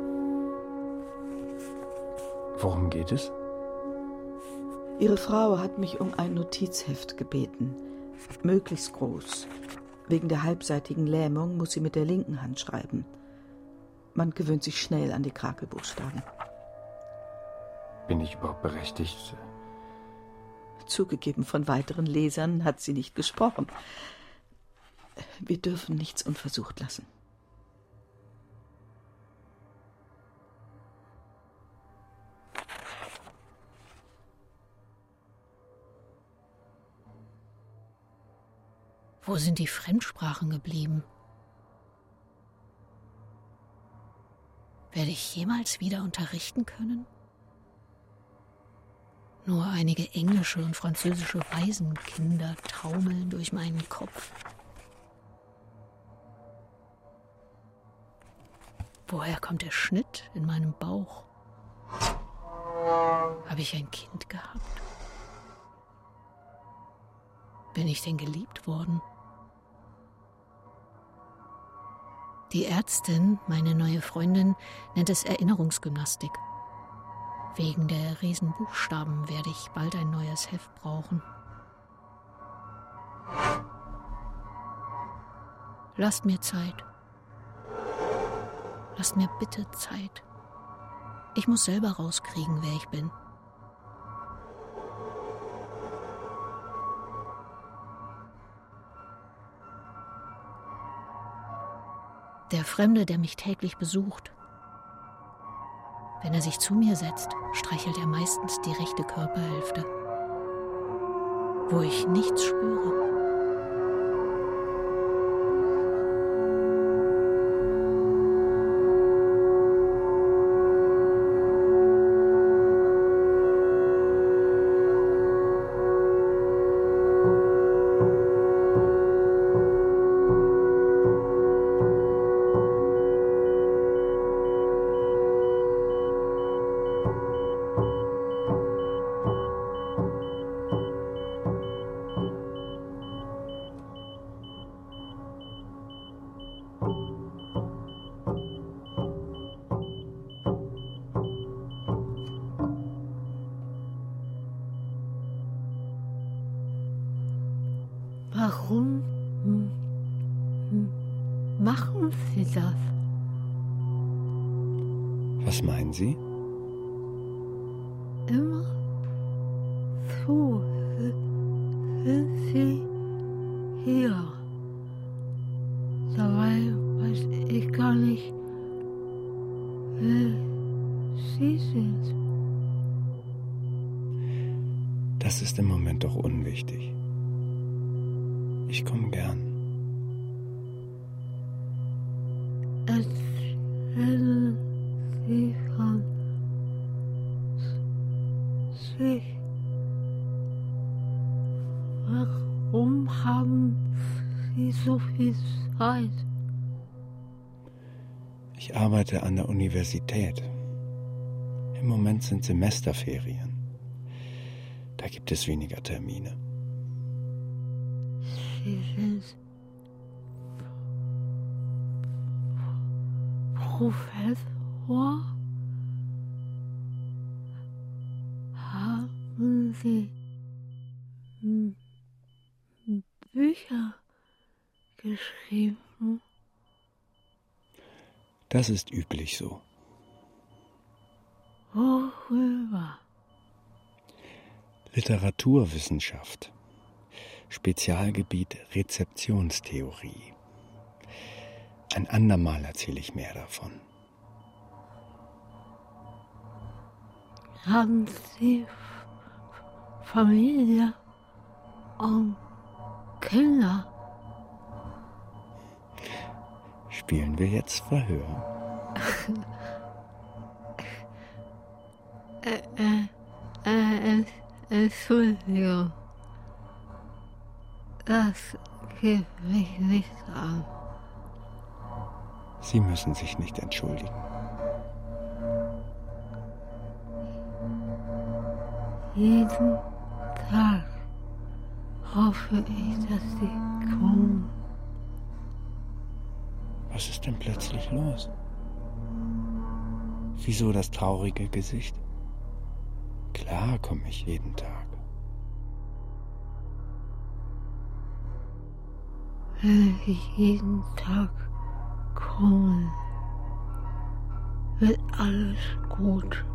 [SPEAKER 2] Worum geht es?
[SPEAKER 5] Ihre Frau hat mich um ein Notizheft gebeten. Möglichst groß. Wegen der halbseitigen Lähmung muss sie mit der linken Hand schreiben. Man gewöhnt sich schnell an die Krakelbuchstaben.
[SPEAKER 2] Bin ich überhaupt berechtigt?
[SPEAKER 5] Zugegeben, von weiteren Lesern hat sie nicht gesprochen. Wir dürfen nichts unversucht lassen.
[SPEAKER 1] Wo sind die Fremdsprachen geblieben? Werde ich jemals wieder unterrichten können? Nur einige englische und französische Waisenkinder taumeln durch meinen Kopf. Woher kommt der Schnitt in meinem Bauch? Habe ich ein Kind gehabt? Bin ich denn geliebt worden? Die Ärztin, meine neue Freundin, nennt es Erinnerungsgymnastik. Wegen der Riesenbuchstaben werde ich bald ein neues Heft brauchen. Lasst mir Zeit. Lasst mir bitte Zeit. Ich muss selber rauskriegen, wer ich bin. Der Fremde, der mich täglich besucht. Wenn er sich zu mir setzt, streichelt er meistens die rechte Körperhälfte, wo ich nichts spüre. Warum machen Sie das?
[SPEAKER 2] Was meinen Sie?
[SPEAKER 1] Immer so sind Sie hier. Dabei weiß ich gar nicht, wer Sie sind.
[SPEAKER 2] Das ist im Moment doch unwichtig. Ich komme gern.
[SPEAKER 1] Erzählen Sie von sich. Warum haben Sie so viel Zeit?
[SPEAKER 2] Ich arbeite an der Universität. Im Moment sind Semesterferien. Da gibt es weniger Termine.
[SPEAKER 1] Sie sind Professor? Haben Sie Bücher geschrieben?
[SPEAKER 2] Das ist üblich so.
[SPEAKER 1] Worüber?
[SPEAKER 2] Literaturwissenschaft. Spezialgebiet Rezeptionstheorie. Ein andermal erzähle ich mehr davon.
[SPEAKER 1] Haben Sie Familie und Kinder.
[SPEAKER 2] Spielen wir jetzt Verhör?
[SPEAKER 1] Entschuldigung. Das geht mich nicht an.
[SPEAKER 2] Sie müssen sich nicht entschuldigen.
[SPEAKER 1] Jeden Tag hoffe ich, dass sie kommen.
[SPEAKER 2] Was ist denn plötzlich los? Wieso das traurige Gesicht? Klar komme ich jeden Tag.
[SPEAKER 1] Wenn ich jeden Tag komme, wird alles gut.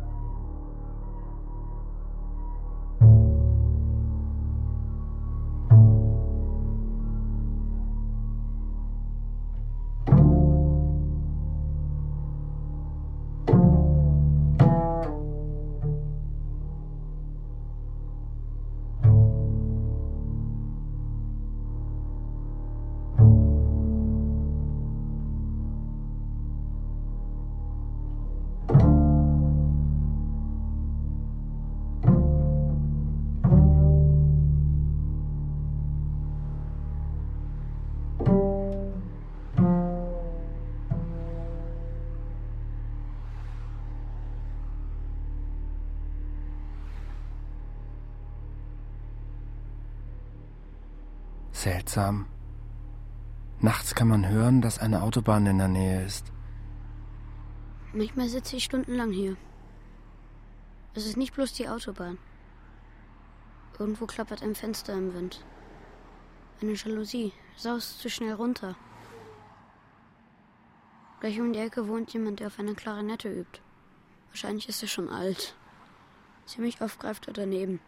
[SPEAKER 2] Seltsam. Nachts kann man hören, dass eine Autobahn in der Nähe ist.
[SPEAKER 6] Manchmal sitze ich stundenlang hier. Es ist nicht bloß die Autobahn. Irgendwo klappert ein Fenster im Wind. Eine Jalousie saust zu schnell runter. Gleich um die Ecke wohnt jemand, der auf einer Klarinette übt. Wahrscheinlich ist er schon alt. Ziemlich oft greift er daneben.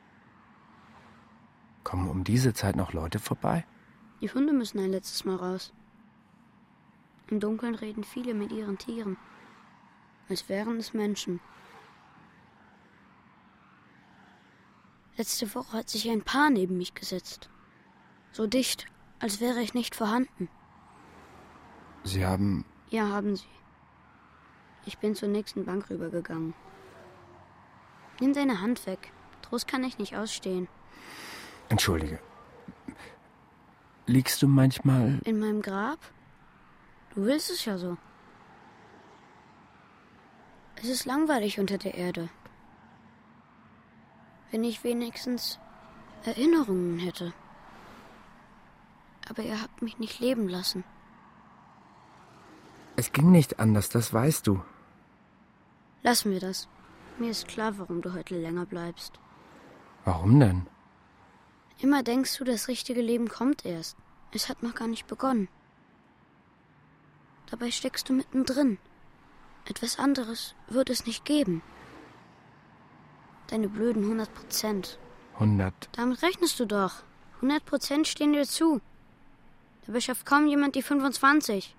[SPEAKER 2] Kommen um diese Zeit noch Leute vorbei?
[SPEAKER 6] Die Hunde müssen ein letztes Mal raus. Im Dunkeln reden viele mit ihren Tieren, als wären es Menschen. Letzte Woche hat sich ein Paar neben mich gesetzt. So dicht, als wäre ich nicht vorhanden.
[SPEAKER 2] Sie haben...
[SPEAKER 6] Ja, haben sie. Ich bin zur nächsten Bank rübergegangen. Nimm deine Hand weg. Trost kann ich nicht ausstehen.
[SPEAKER 2] Entschuldige. Liegst du manchmal...
[SPEAKER 6] In meinem Grab? Du willst es ja so. Es ist langweilig unter der Erde. Wenn ich wenigstens Erinnerungen hätte. Aber ihr habt mich nicht leben lassen.
[SPEAKER 2] Es ging nicht anders, das weißt du.
[SPEAKER 6] Lassen wir das. Mir ist klar, warum du heute länger bleibst.
[SPEAKER 2] Warum denn?
[SPEAKER 6] Immer denkst du, das richtige Leben kommt erst. Es hat noch gar nicht begonnen. Dabei steckst du mittendrin. Etwas anderes wird es nicht geben. Deine blöden 100%.
[SPEAKER 2] 100.
[SPEAKER 6] Damit rechnest du doch. 100% stehen dir zu. Dabei schafft kaum jemand die 25.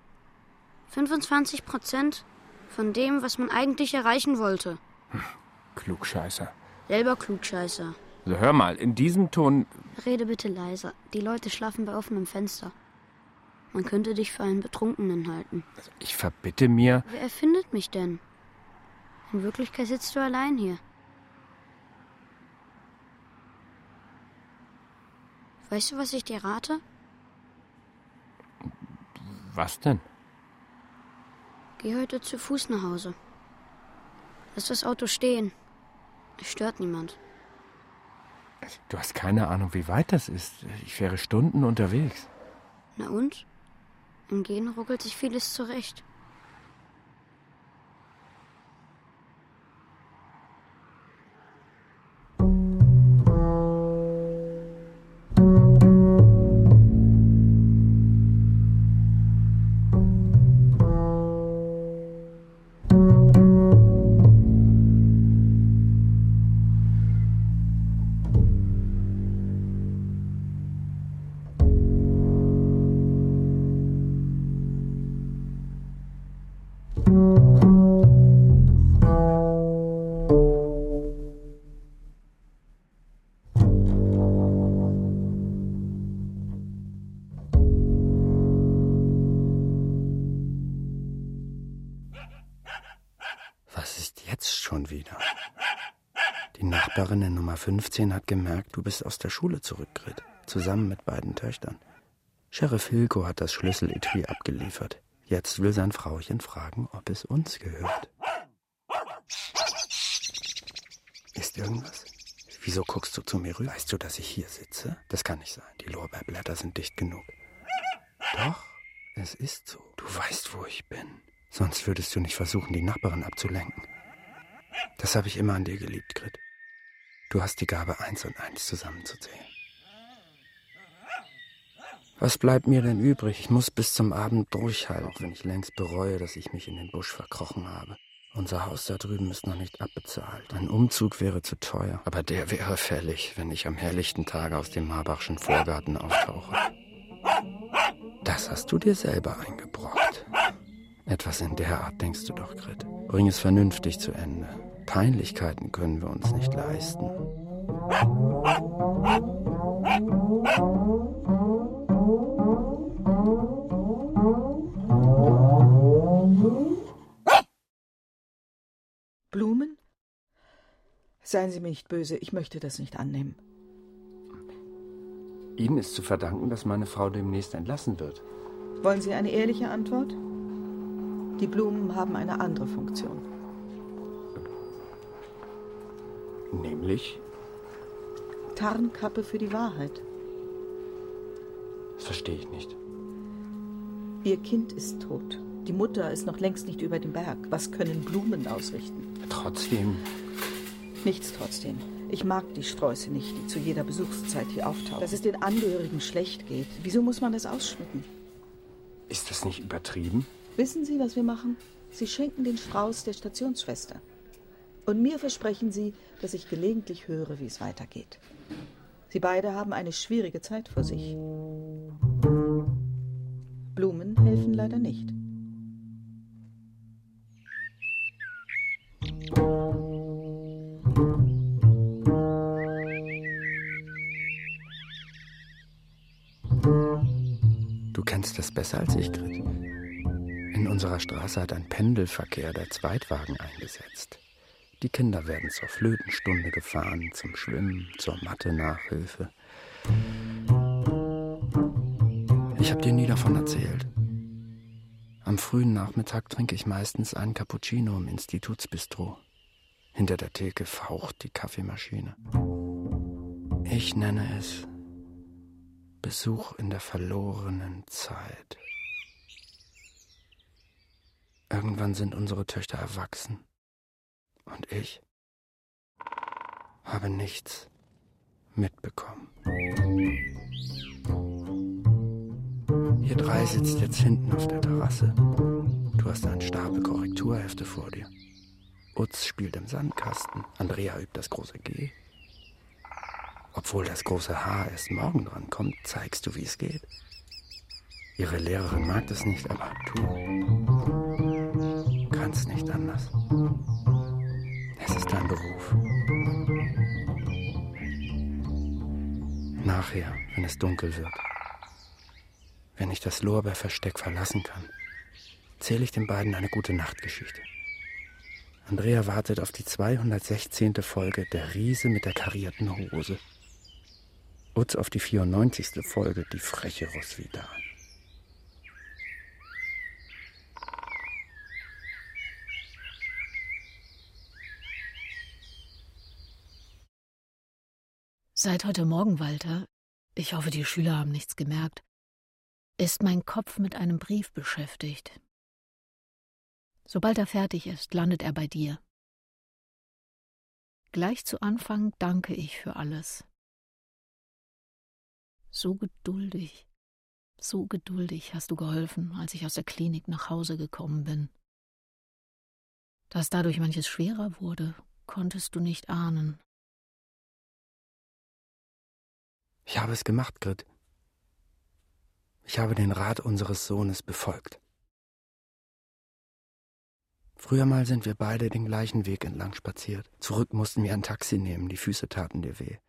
[SPEAKER 6] 25% von dem, was man eigentlich erreichen wollte.
[SPEAKER 2] Klugscheißer.
[SPEAKER 6] Selber Klugscheißer.
[SPEAKER 2] Also hör mal, in diesem Ton...
[SPEAKER 6] Rede bitte leiser. Die Leute schlafen bei offenem Fenster. Man könnte dich für einen Betrunkenen halten.
[SPEAKER 2] Also ich verbitte mir...
[SPEAKER 6] Wer erfindet mich denn? In Wirklichkeit sitzt du allein hier. Weißt du, was ich dir rate?
[SPEAKER 2] Was denn?
[SPEAKER 6] Geh heute zu Fuß nach Hause. Lass das Auto stehen. Es stört niemand.
[SPEAKER 2] Du hast keine Ahnung, wie weit das ist. Ich wäre Stunden unterwegs.
[SPEAKER 6] Na und? Im Gehen ruckelt sich vieles zurecht.
[SPEAKER 2] schon wieder. Die Nachbarin in Nummer 15 hat gemerkt, du bist aus der Schule zurück, Grit. Zusammen mit beiden Töchtern. Sheriff Hilko hat das Schlüsseletui abgeliefert. Jetzt will sein Frauchen fragen, ob es uns gehört. Ist irgendwas? Wieso guckst du zu mir rüber? Weißt du, dass ich hier sitze? Das kann nicht sein. Die Lorbeerblätter sind dicht genug. Doch, es ist so. Du weißt, wo ich bin. Sonst würdest du nicht versuchen, die Nachbarin abzulenken. Das habe ich immer an dir geliebt, Grit. Du hast die Gabe, 1 und 1 zusammenzuzählen. Was bleibt mir denn übrig? Ich muss bis zum Abend durchhalten, auch wenn ich längst bereue, dass ich mich in den Busch verkrochen habe. Unser Haus da drüben ist noch nicht abbezahlt. Ein Umzug wäre zu teuer, aber der wäre fällig, wenn ich am helllichten Tage aus dem Marbachschen Vorgarten auftauche. Das hast du dir selber eingebrockt. Etwas in der Art denkst du doch, Grit. Bring es vernünftig zu Ende. Peinlichkeiten können wir uns nicht leisten.
[SPEAKER 5] Blumen? Seien Sie mir nicht böse, ich möchte das nicht annehmen.
[SPEAKER 2] Ihnen ist zu verdanken, dass meine Frau demnächst entlassen wird.
[SPEAKER 5] Wollen Sie eine ehrliche Antwort? Die Blumen haben eine andere Funktion.
[SPEAKER 2] Nämlich?
[SPEAKER 5] Tarnkappe für die Wahrheit.
[SPEAKER 2] Das verstehe ich nicht.
[SPEAKER 5] Ihr Kind ist tot. Die Mutter ist noch längst nicht über dem Berg. Was können Blumen ausrichten?
[SPEAKER 2] Trotzdem.
[SPEAKER 5] Nichts trotzdem. Ich mag die Sträuße nicht, die zu jeder Besuchszeit hier auftauchen. Dass es den Angehörigen schlecht geht. Wieso muss man das ausschmücken?
[SPEAKER 2] Ist das nicht übertrieben?
[SPEAKER 5] Wissen Sie, was wir machen? Sie schenken den Strauß der Stationsschwester. Und mir versprechen Sie, dass ich gelegentlich höre, wie es weitergeht. Sie beide haben eine schwierige Zeit vor sich. Blumen helfen leider nicht.
[SPEAKER 2] Du kennst das besser als ich, Grit. In unserer Straße hat ein Pendelverkehr der Zweitwagen eingesetzt. Die Kinder werden zur Flötenstunde gefahren, zum Schwimmen, zur Mathe-Nachhilfe. Ich habe dir nie davon erzählt. Am frühen Nachmittag trinke ich meistens einen Cappuccino im Institutsbistro. Hinter der Theke faucht die Kaffeemaschine. Ich nenne es Besuch in der verlorenen Zeit. Irgendwann sind unsere Töchter erwachsen. Und ich habe nichts mitbekommen. Ihr drei sitzt jetzt hinten auf der Terrasse. Du hast einen Stapel Korrekturhefte vor dir. Utz spielt im Sandkasten. Andrea übt das große G. Obwohl das große H erst morgen dran kommt, zeigst du, wie es geht. Ihre Lehrerin mag das nicht, aber du kannst nicht anders. Es ist dein Beruf. Nachher, wenn es dunkel wird, wenn ich das Lorbeerversteck verlassen kann, erzähle ich den beiden eine gute Nachtgeschichte. Andrea wartet auf die 216. Folge Der Riese mit der karierten Hose. Utz auf die 94. Folge Die freche Roswitha.
[SPEAKER 1] Seit heute Morgen, Walter, ich hoffe, die Schüler haben nichts gemerkt, ist mein Kopf mit einem Brief beschäftigt. Sobald er fertig ist, landet er bei dir. Gleich zu Anfang danke ich für alles. So geduldig hast du geholfen, als ich aus der Klinik nach Hause gekommen bin. Dass dadurch manches schwerer wurde, konntest du nicht ahnen.
[SPEAKER 2] Ich habe es gemacht, Grit. Ich habe den Rat unseres Sohnes befolgt. Früher mal sind wir beide den gleichen Weg entlang spaziert. Zurück mussten wir ein Taxi nehmen, die Füße taten dir weh.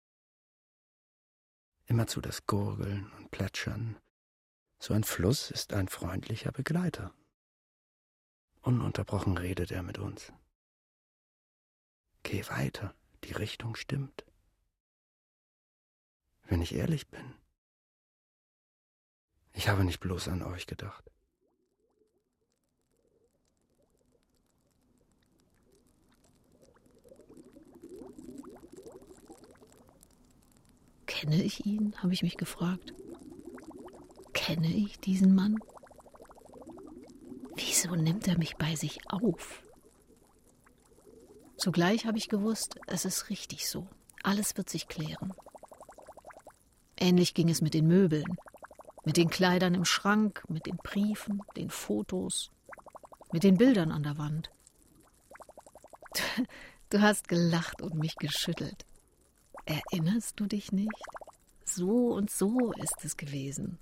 [SPEAKER 2] Immerzu das Gurgeln und Plätschern. So ein Fluss ist ein freundlicher Begleiter. Ununterbrochen redet er mit uns. Geh weiter, die Richtung stimmt. Wenn ich ehrlich bin, ich habe nicht bloß an euch gedacht.
[SPEAKER 1] Kenne ich ihn, habe ich mich gefragt. Kenne ich diesen Mann? Wieso nimmt er mich bei sich auf? Zugleich habe ich gewusst, es ist richtig so. Alles wird sich klären. Ähnlich ging es mit den Möbeln, mit den Kleidern im Schrank, mit den Briefen, den Fotos, mit den Bildern an der Wand. Du hast gelacht und mich geschüttelt. Erinnerst du dich nicht? So und so ist es gewesen.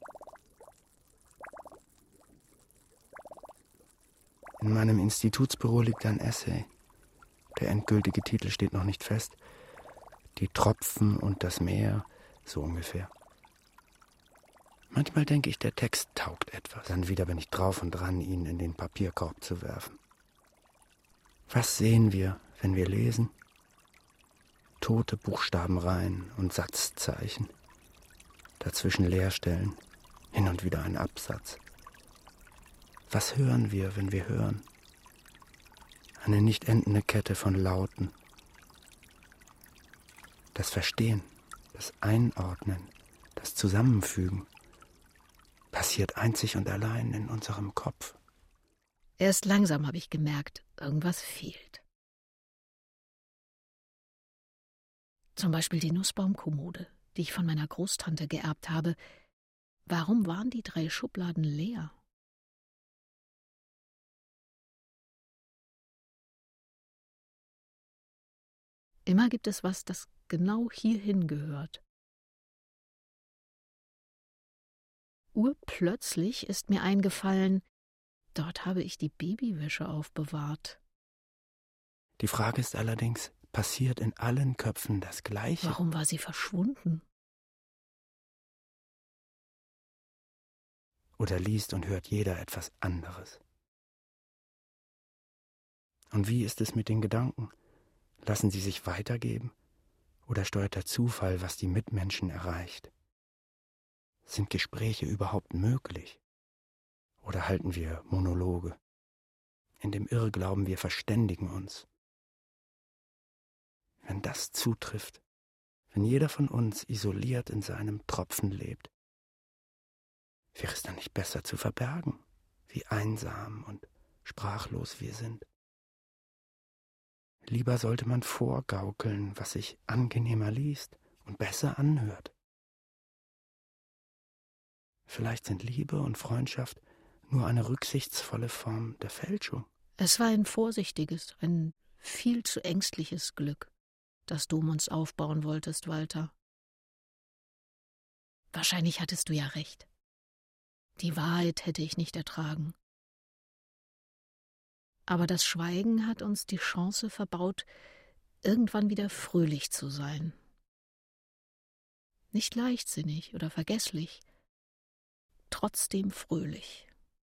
[SPEAKER 2] In meinem Institutsbüro liegt ein Essay. Der endgültige Titel steht noch nicht fest. Die Tropfen und das Meer, so ungefähr. Manchmal denke ich, der Text taugt etwas. Dann wieder bin ich drauf und dran, ihn in den Papierkorb zu werfen. Was sehen wir, wenn wir lesen? Tote Buchstabenreihen und Satzzeichen. Dazwischen Leerstellen, hin und wieder ein Absatz. Was hören wir, wenn wir hören? Eine nicht endende Kette von Lauten. Das Verstehen, das Einordnen, das Zusammenfügen passiert einzig und allein in unserem Kopf.
[SPEAKER 1] Erst langsam habe ich gemerkt, irgendwas fehlt. Zum Beispiel die Nussbaumkommode, die ich von meiner Großtante geerbt habe. Warum waren die 3 Schubladen leer? Immer gibt es was, das genau hierhin gehört. Urplötzlich ist mir eingefallen, dort habe ich die Babywäsche aufbewahrt.
[SPEAKER 2] Die Frage ist allerdings, passiert in allen Köpfen das Gleiche?
[SPEAKER 1] Warum war sie verschwunden?
[SPEAKER 2] Oder liest und hört jeder etwas anderes? Und wie ist es mit den Gedanken? Lassen sie sich weitergeben? Oder steuert der Zufall, was die Mitmenschen erreicht? Sind Gespräche überhaupt möglich? Oder halten wir Monologe? In dem Irrglauben, wir verständigen uns. Wenn das zutrifft, wenn jeder von uns isoliert in seinem Tropfen lebt, wäre es dann nicht besser zu verbergen, wie einsam und sprachlos wir sind? Lieber sollte man vorgaukeln, was sich angenehmer liest und besser anhört. Vielleicht sind Liebe und Freundschaft nur eine rücksichtsvolle Form der Fälschung.
[SPEAKER 1] Es war ein vorsichtiges, ein viel zu ängstliches Glück, das du um uns aufbauen wolltest, Walter. Wahrscheinlich hattest du ja recht. Die Wahrheit hätte ich nicht ertragen. Aber das Schweigen hat uns die Chance verbaut, irgendwann wieder fröhlich zu sein. Nicht leichtsinnig oder vergesslich, trotzdem fröhlich.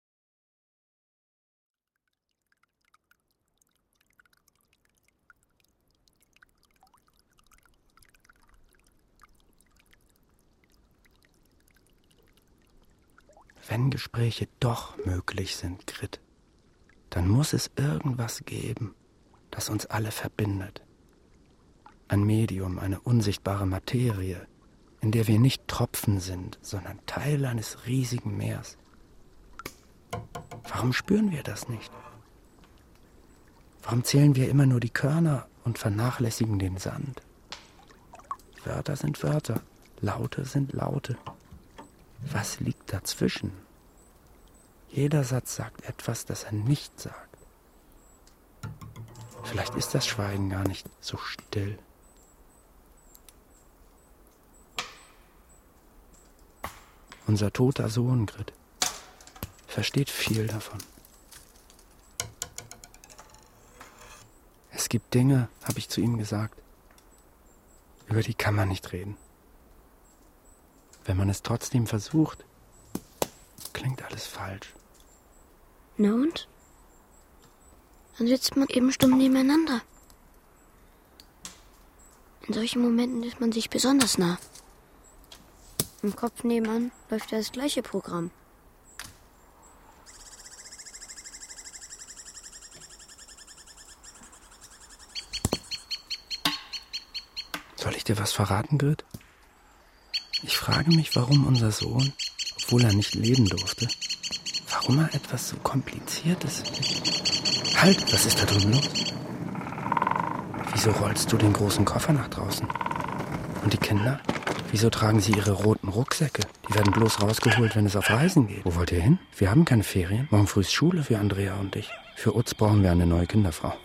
[SPEAKER 2] Wenn Gespräche doch möglich sind, Grit, dann muss es irgendwas geben, das uns alle verbindet. Ein Medium, eine unsichtbare Materie, in der wir nicht Tropfen sind, sondern Teil eines riesigen Meers. Warum spüren wir das nicht? Warum zählen wir immer nur die Körner und vernachlässigen den Sand? Wörter sind Wörter, Laute sind Laute. Was liegt dazwischen? Jeder Satz sagt etwas, das er nicht sagt. Vielleicht ist das Schweigen gar nicht so still. Unser toter Sohn, Grit, versteht viel davon. Es gibt Dinge, habe ich zu ihm gesagt, über die kann man nicht reden. Wenn man es trotzdem versucht, klingt alles falsch.
[SPEAKER 6] Na und? Dann sitzt man eben stumm nebeneinander. In solchen Momenten ist man sich besonders nah. Im Kopf nebenan läuft ja das gleiche Programm.
[SPEAKER 2] Soll ich dir was verraten, Grit? Ich frage mich, warum unser Sohn, obwohl er nicht leben durfte, warum er etwas so Kompliziertes... Halt, was ist da drüben los? Wieso rollst du den großen Koffer nach draußen? Und die Kinder? Wieso tragen sie ihre roten Rucksäcke? Die werden bloß rausgeholt, wenn es auf Reisen geht. Wo wollt ihr hin? Wir haben keine Ferien. Morgen früh ist Schule für Andrea und dich. Für Utz brauchen wir eine neue Kinderfrau.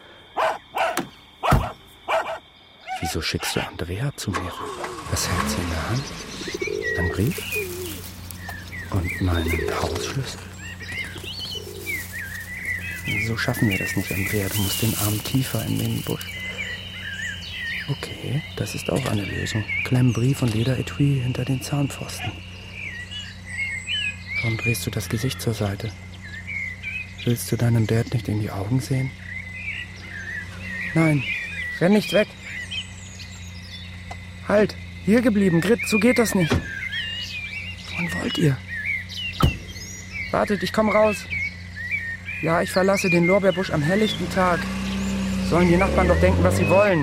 [SPEAKER 2] Wieso schickst du Andrea zu mir? Was hält sie in der Hand? Ein Brief? Und meinen Hausschlüssel? So schaffen wir das nicht, Andrea. Du musst den Arm tiefer in den Busch. Okay, das ist auch eine Lösung. Klemm Brief und Lederetui hinter den Zahnpfosten. Warum drehst du das Gesicht zur Seite? Willst du deinem Dad nicht in die Augen sehen? Nein, renn nicht weg. Halt, hier geblieben, Grit, so geht das nicht. Wohin wollt ihr?
[SPEAKER 4] Wartet, ich komm raus. Ja, ich verlasse den Lorbeerbusch am helllichten Tag. Sollen die Nachbarn doch denken, was sie wollen.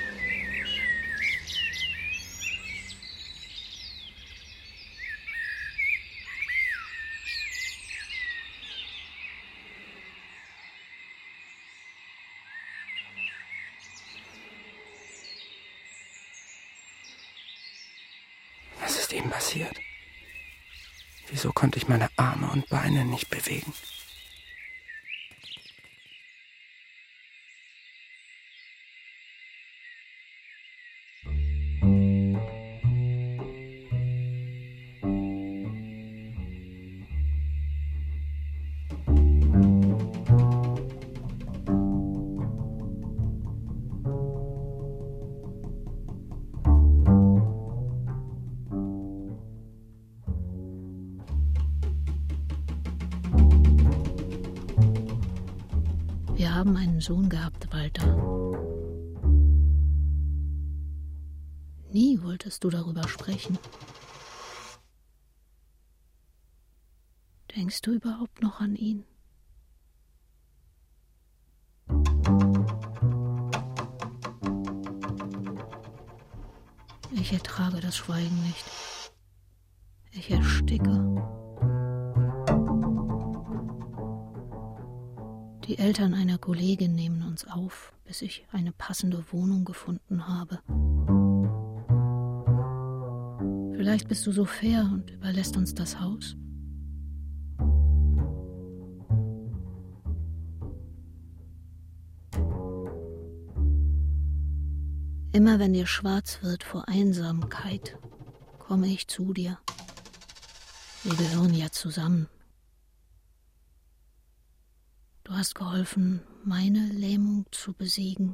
[SPEAKER 2] Was ist eben passiert? Wieso konnte ich meine Arme und Beine nicht bewegen?
[SPEAKER 1] Wir haben einen Sohn gehabt, Walter. Nie wolltest du darüber sprechen. Denkst du überhaupt noch an ihn? Ich ertrage das Schweigen nicht. Ich ersticke. Die Eltern einer Kollegin nehmen uns auf, bis ich eine passende Wohnung gefunden habe. Vielleicht bist du so fair und überlässt uns das Haus. Immer wenn dir schwarz wird vor Einsamkeit, komme ich zu dir. Wir gehören ja zusammen. Du hast geholfen, meine Lähmung zu besiegen.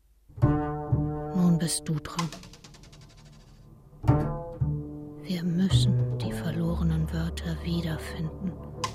[SPEAKER 1] Nun bist du dran. Wir müssen die verlorenen Wörter wiederfinden.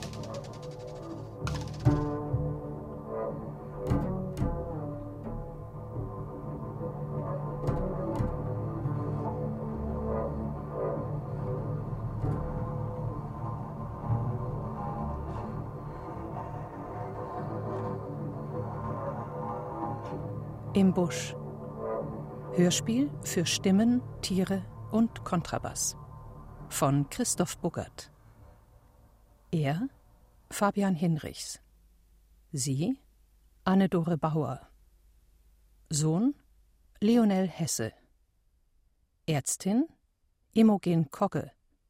[SPEAKER 3] Im Busch. Hörspiel für Stimmen, Tiere und Kontrabass. Von Christoph Buggert. Er, Fabian Hinrichs. Sie, Anne-Dore Bauer. Sohn, Leonel Hesse. Ärztin, Imogen Kogge.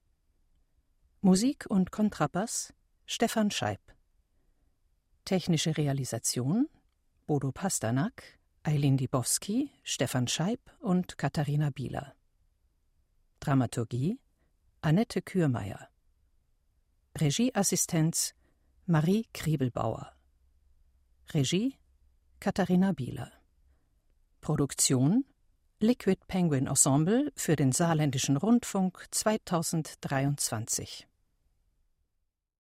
[SPEAKER 3] Musik und Kontrabass, Stefan Scheib. Technische Realisation, Bodo Pasternak, Eileen Dibowski, Stefan Scheib und Katharina Bieler. Dramaturgie Annette Kürmeier. Regieassistenz Marie Kriebelbauer. Regie Katharina Bieler. Produktion Liquid Penguin Ensemble für den Saarländischen Rundfunk 2023.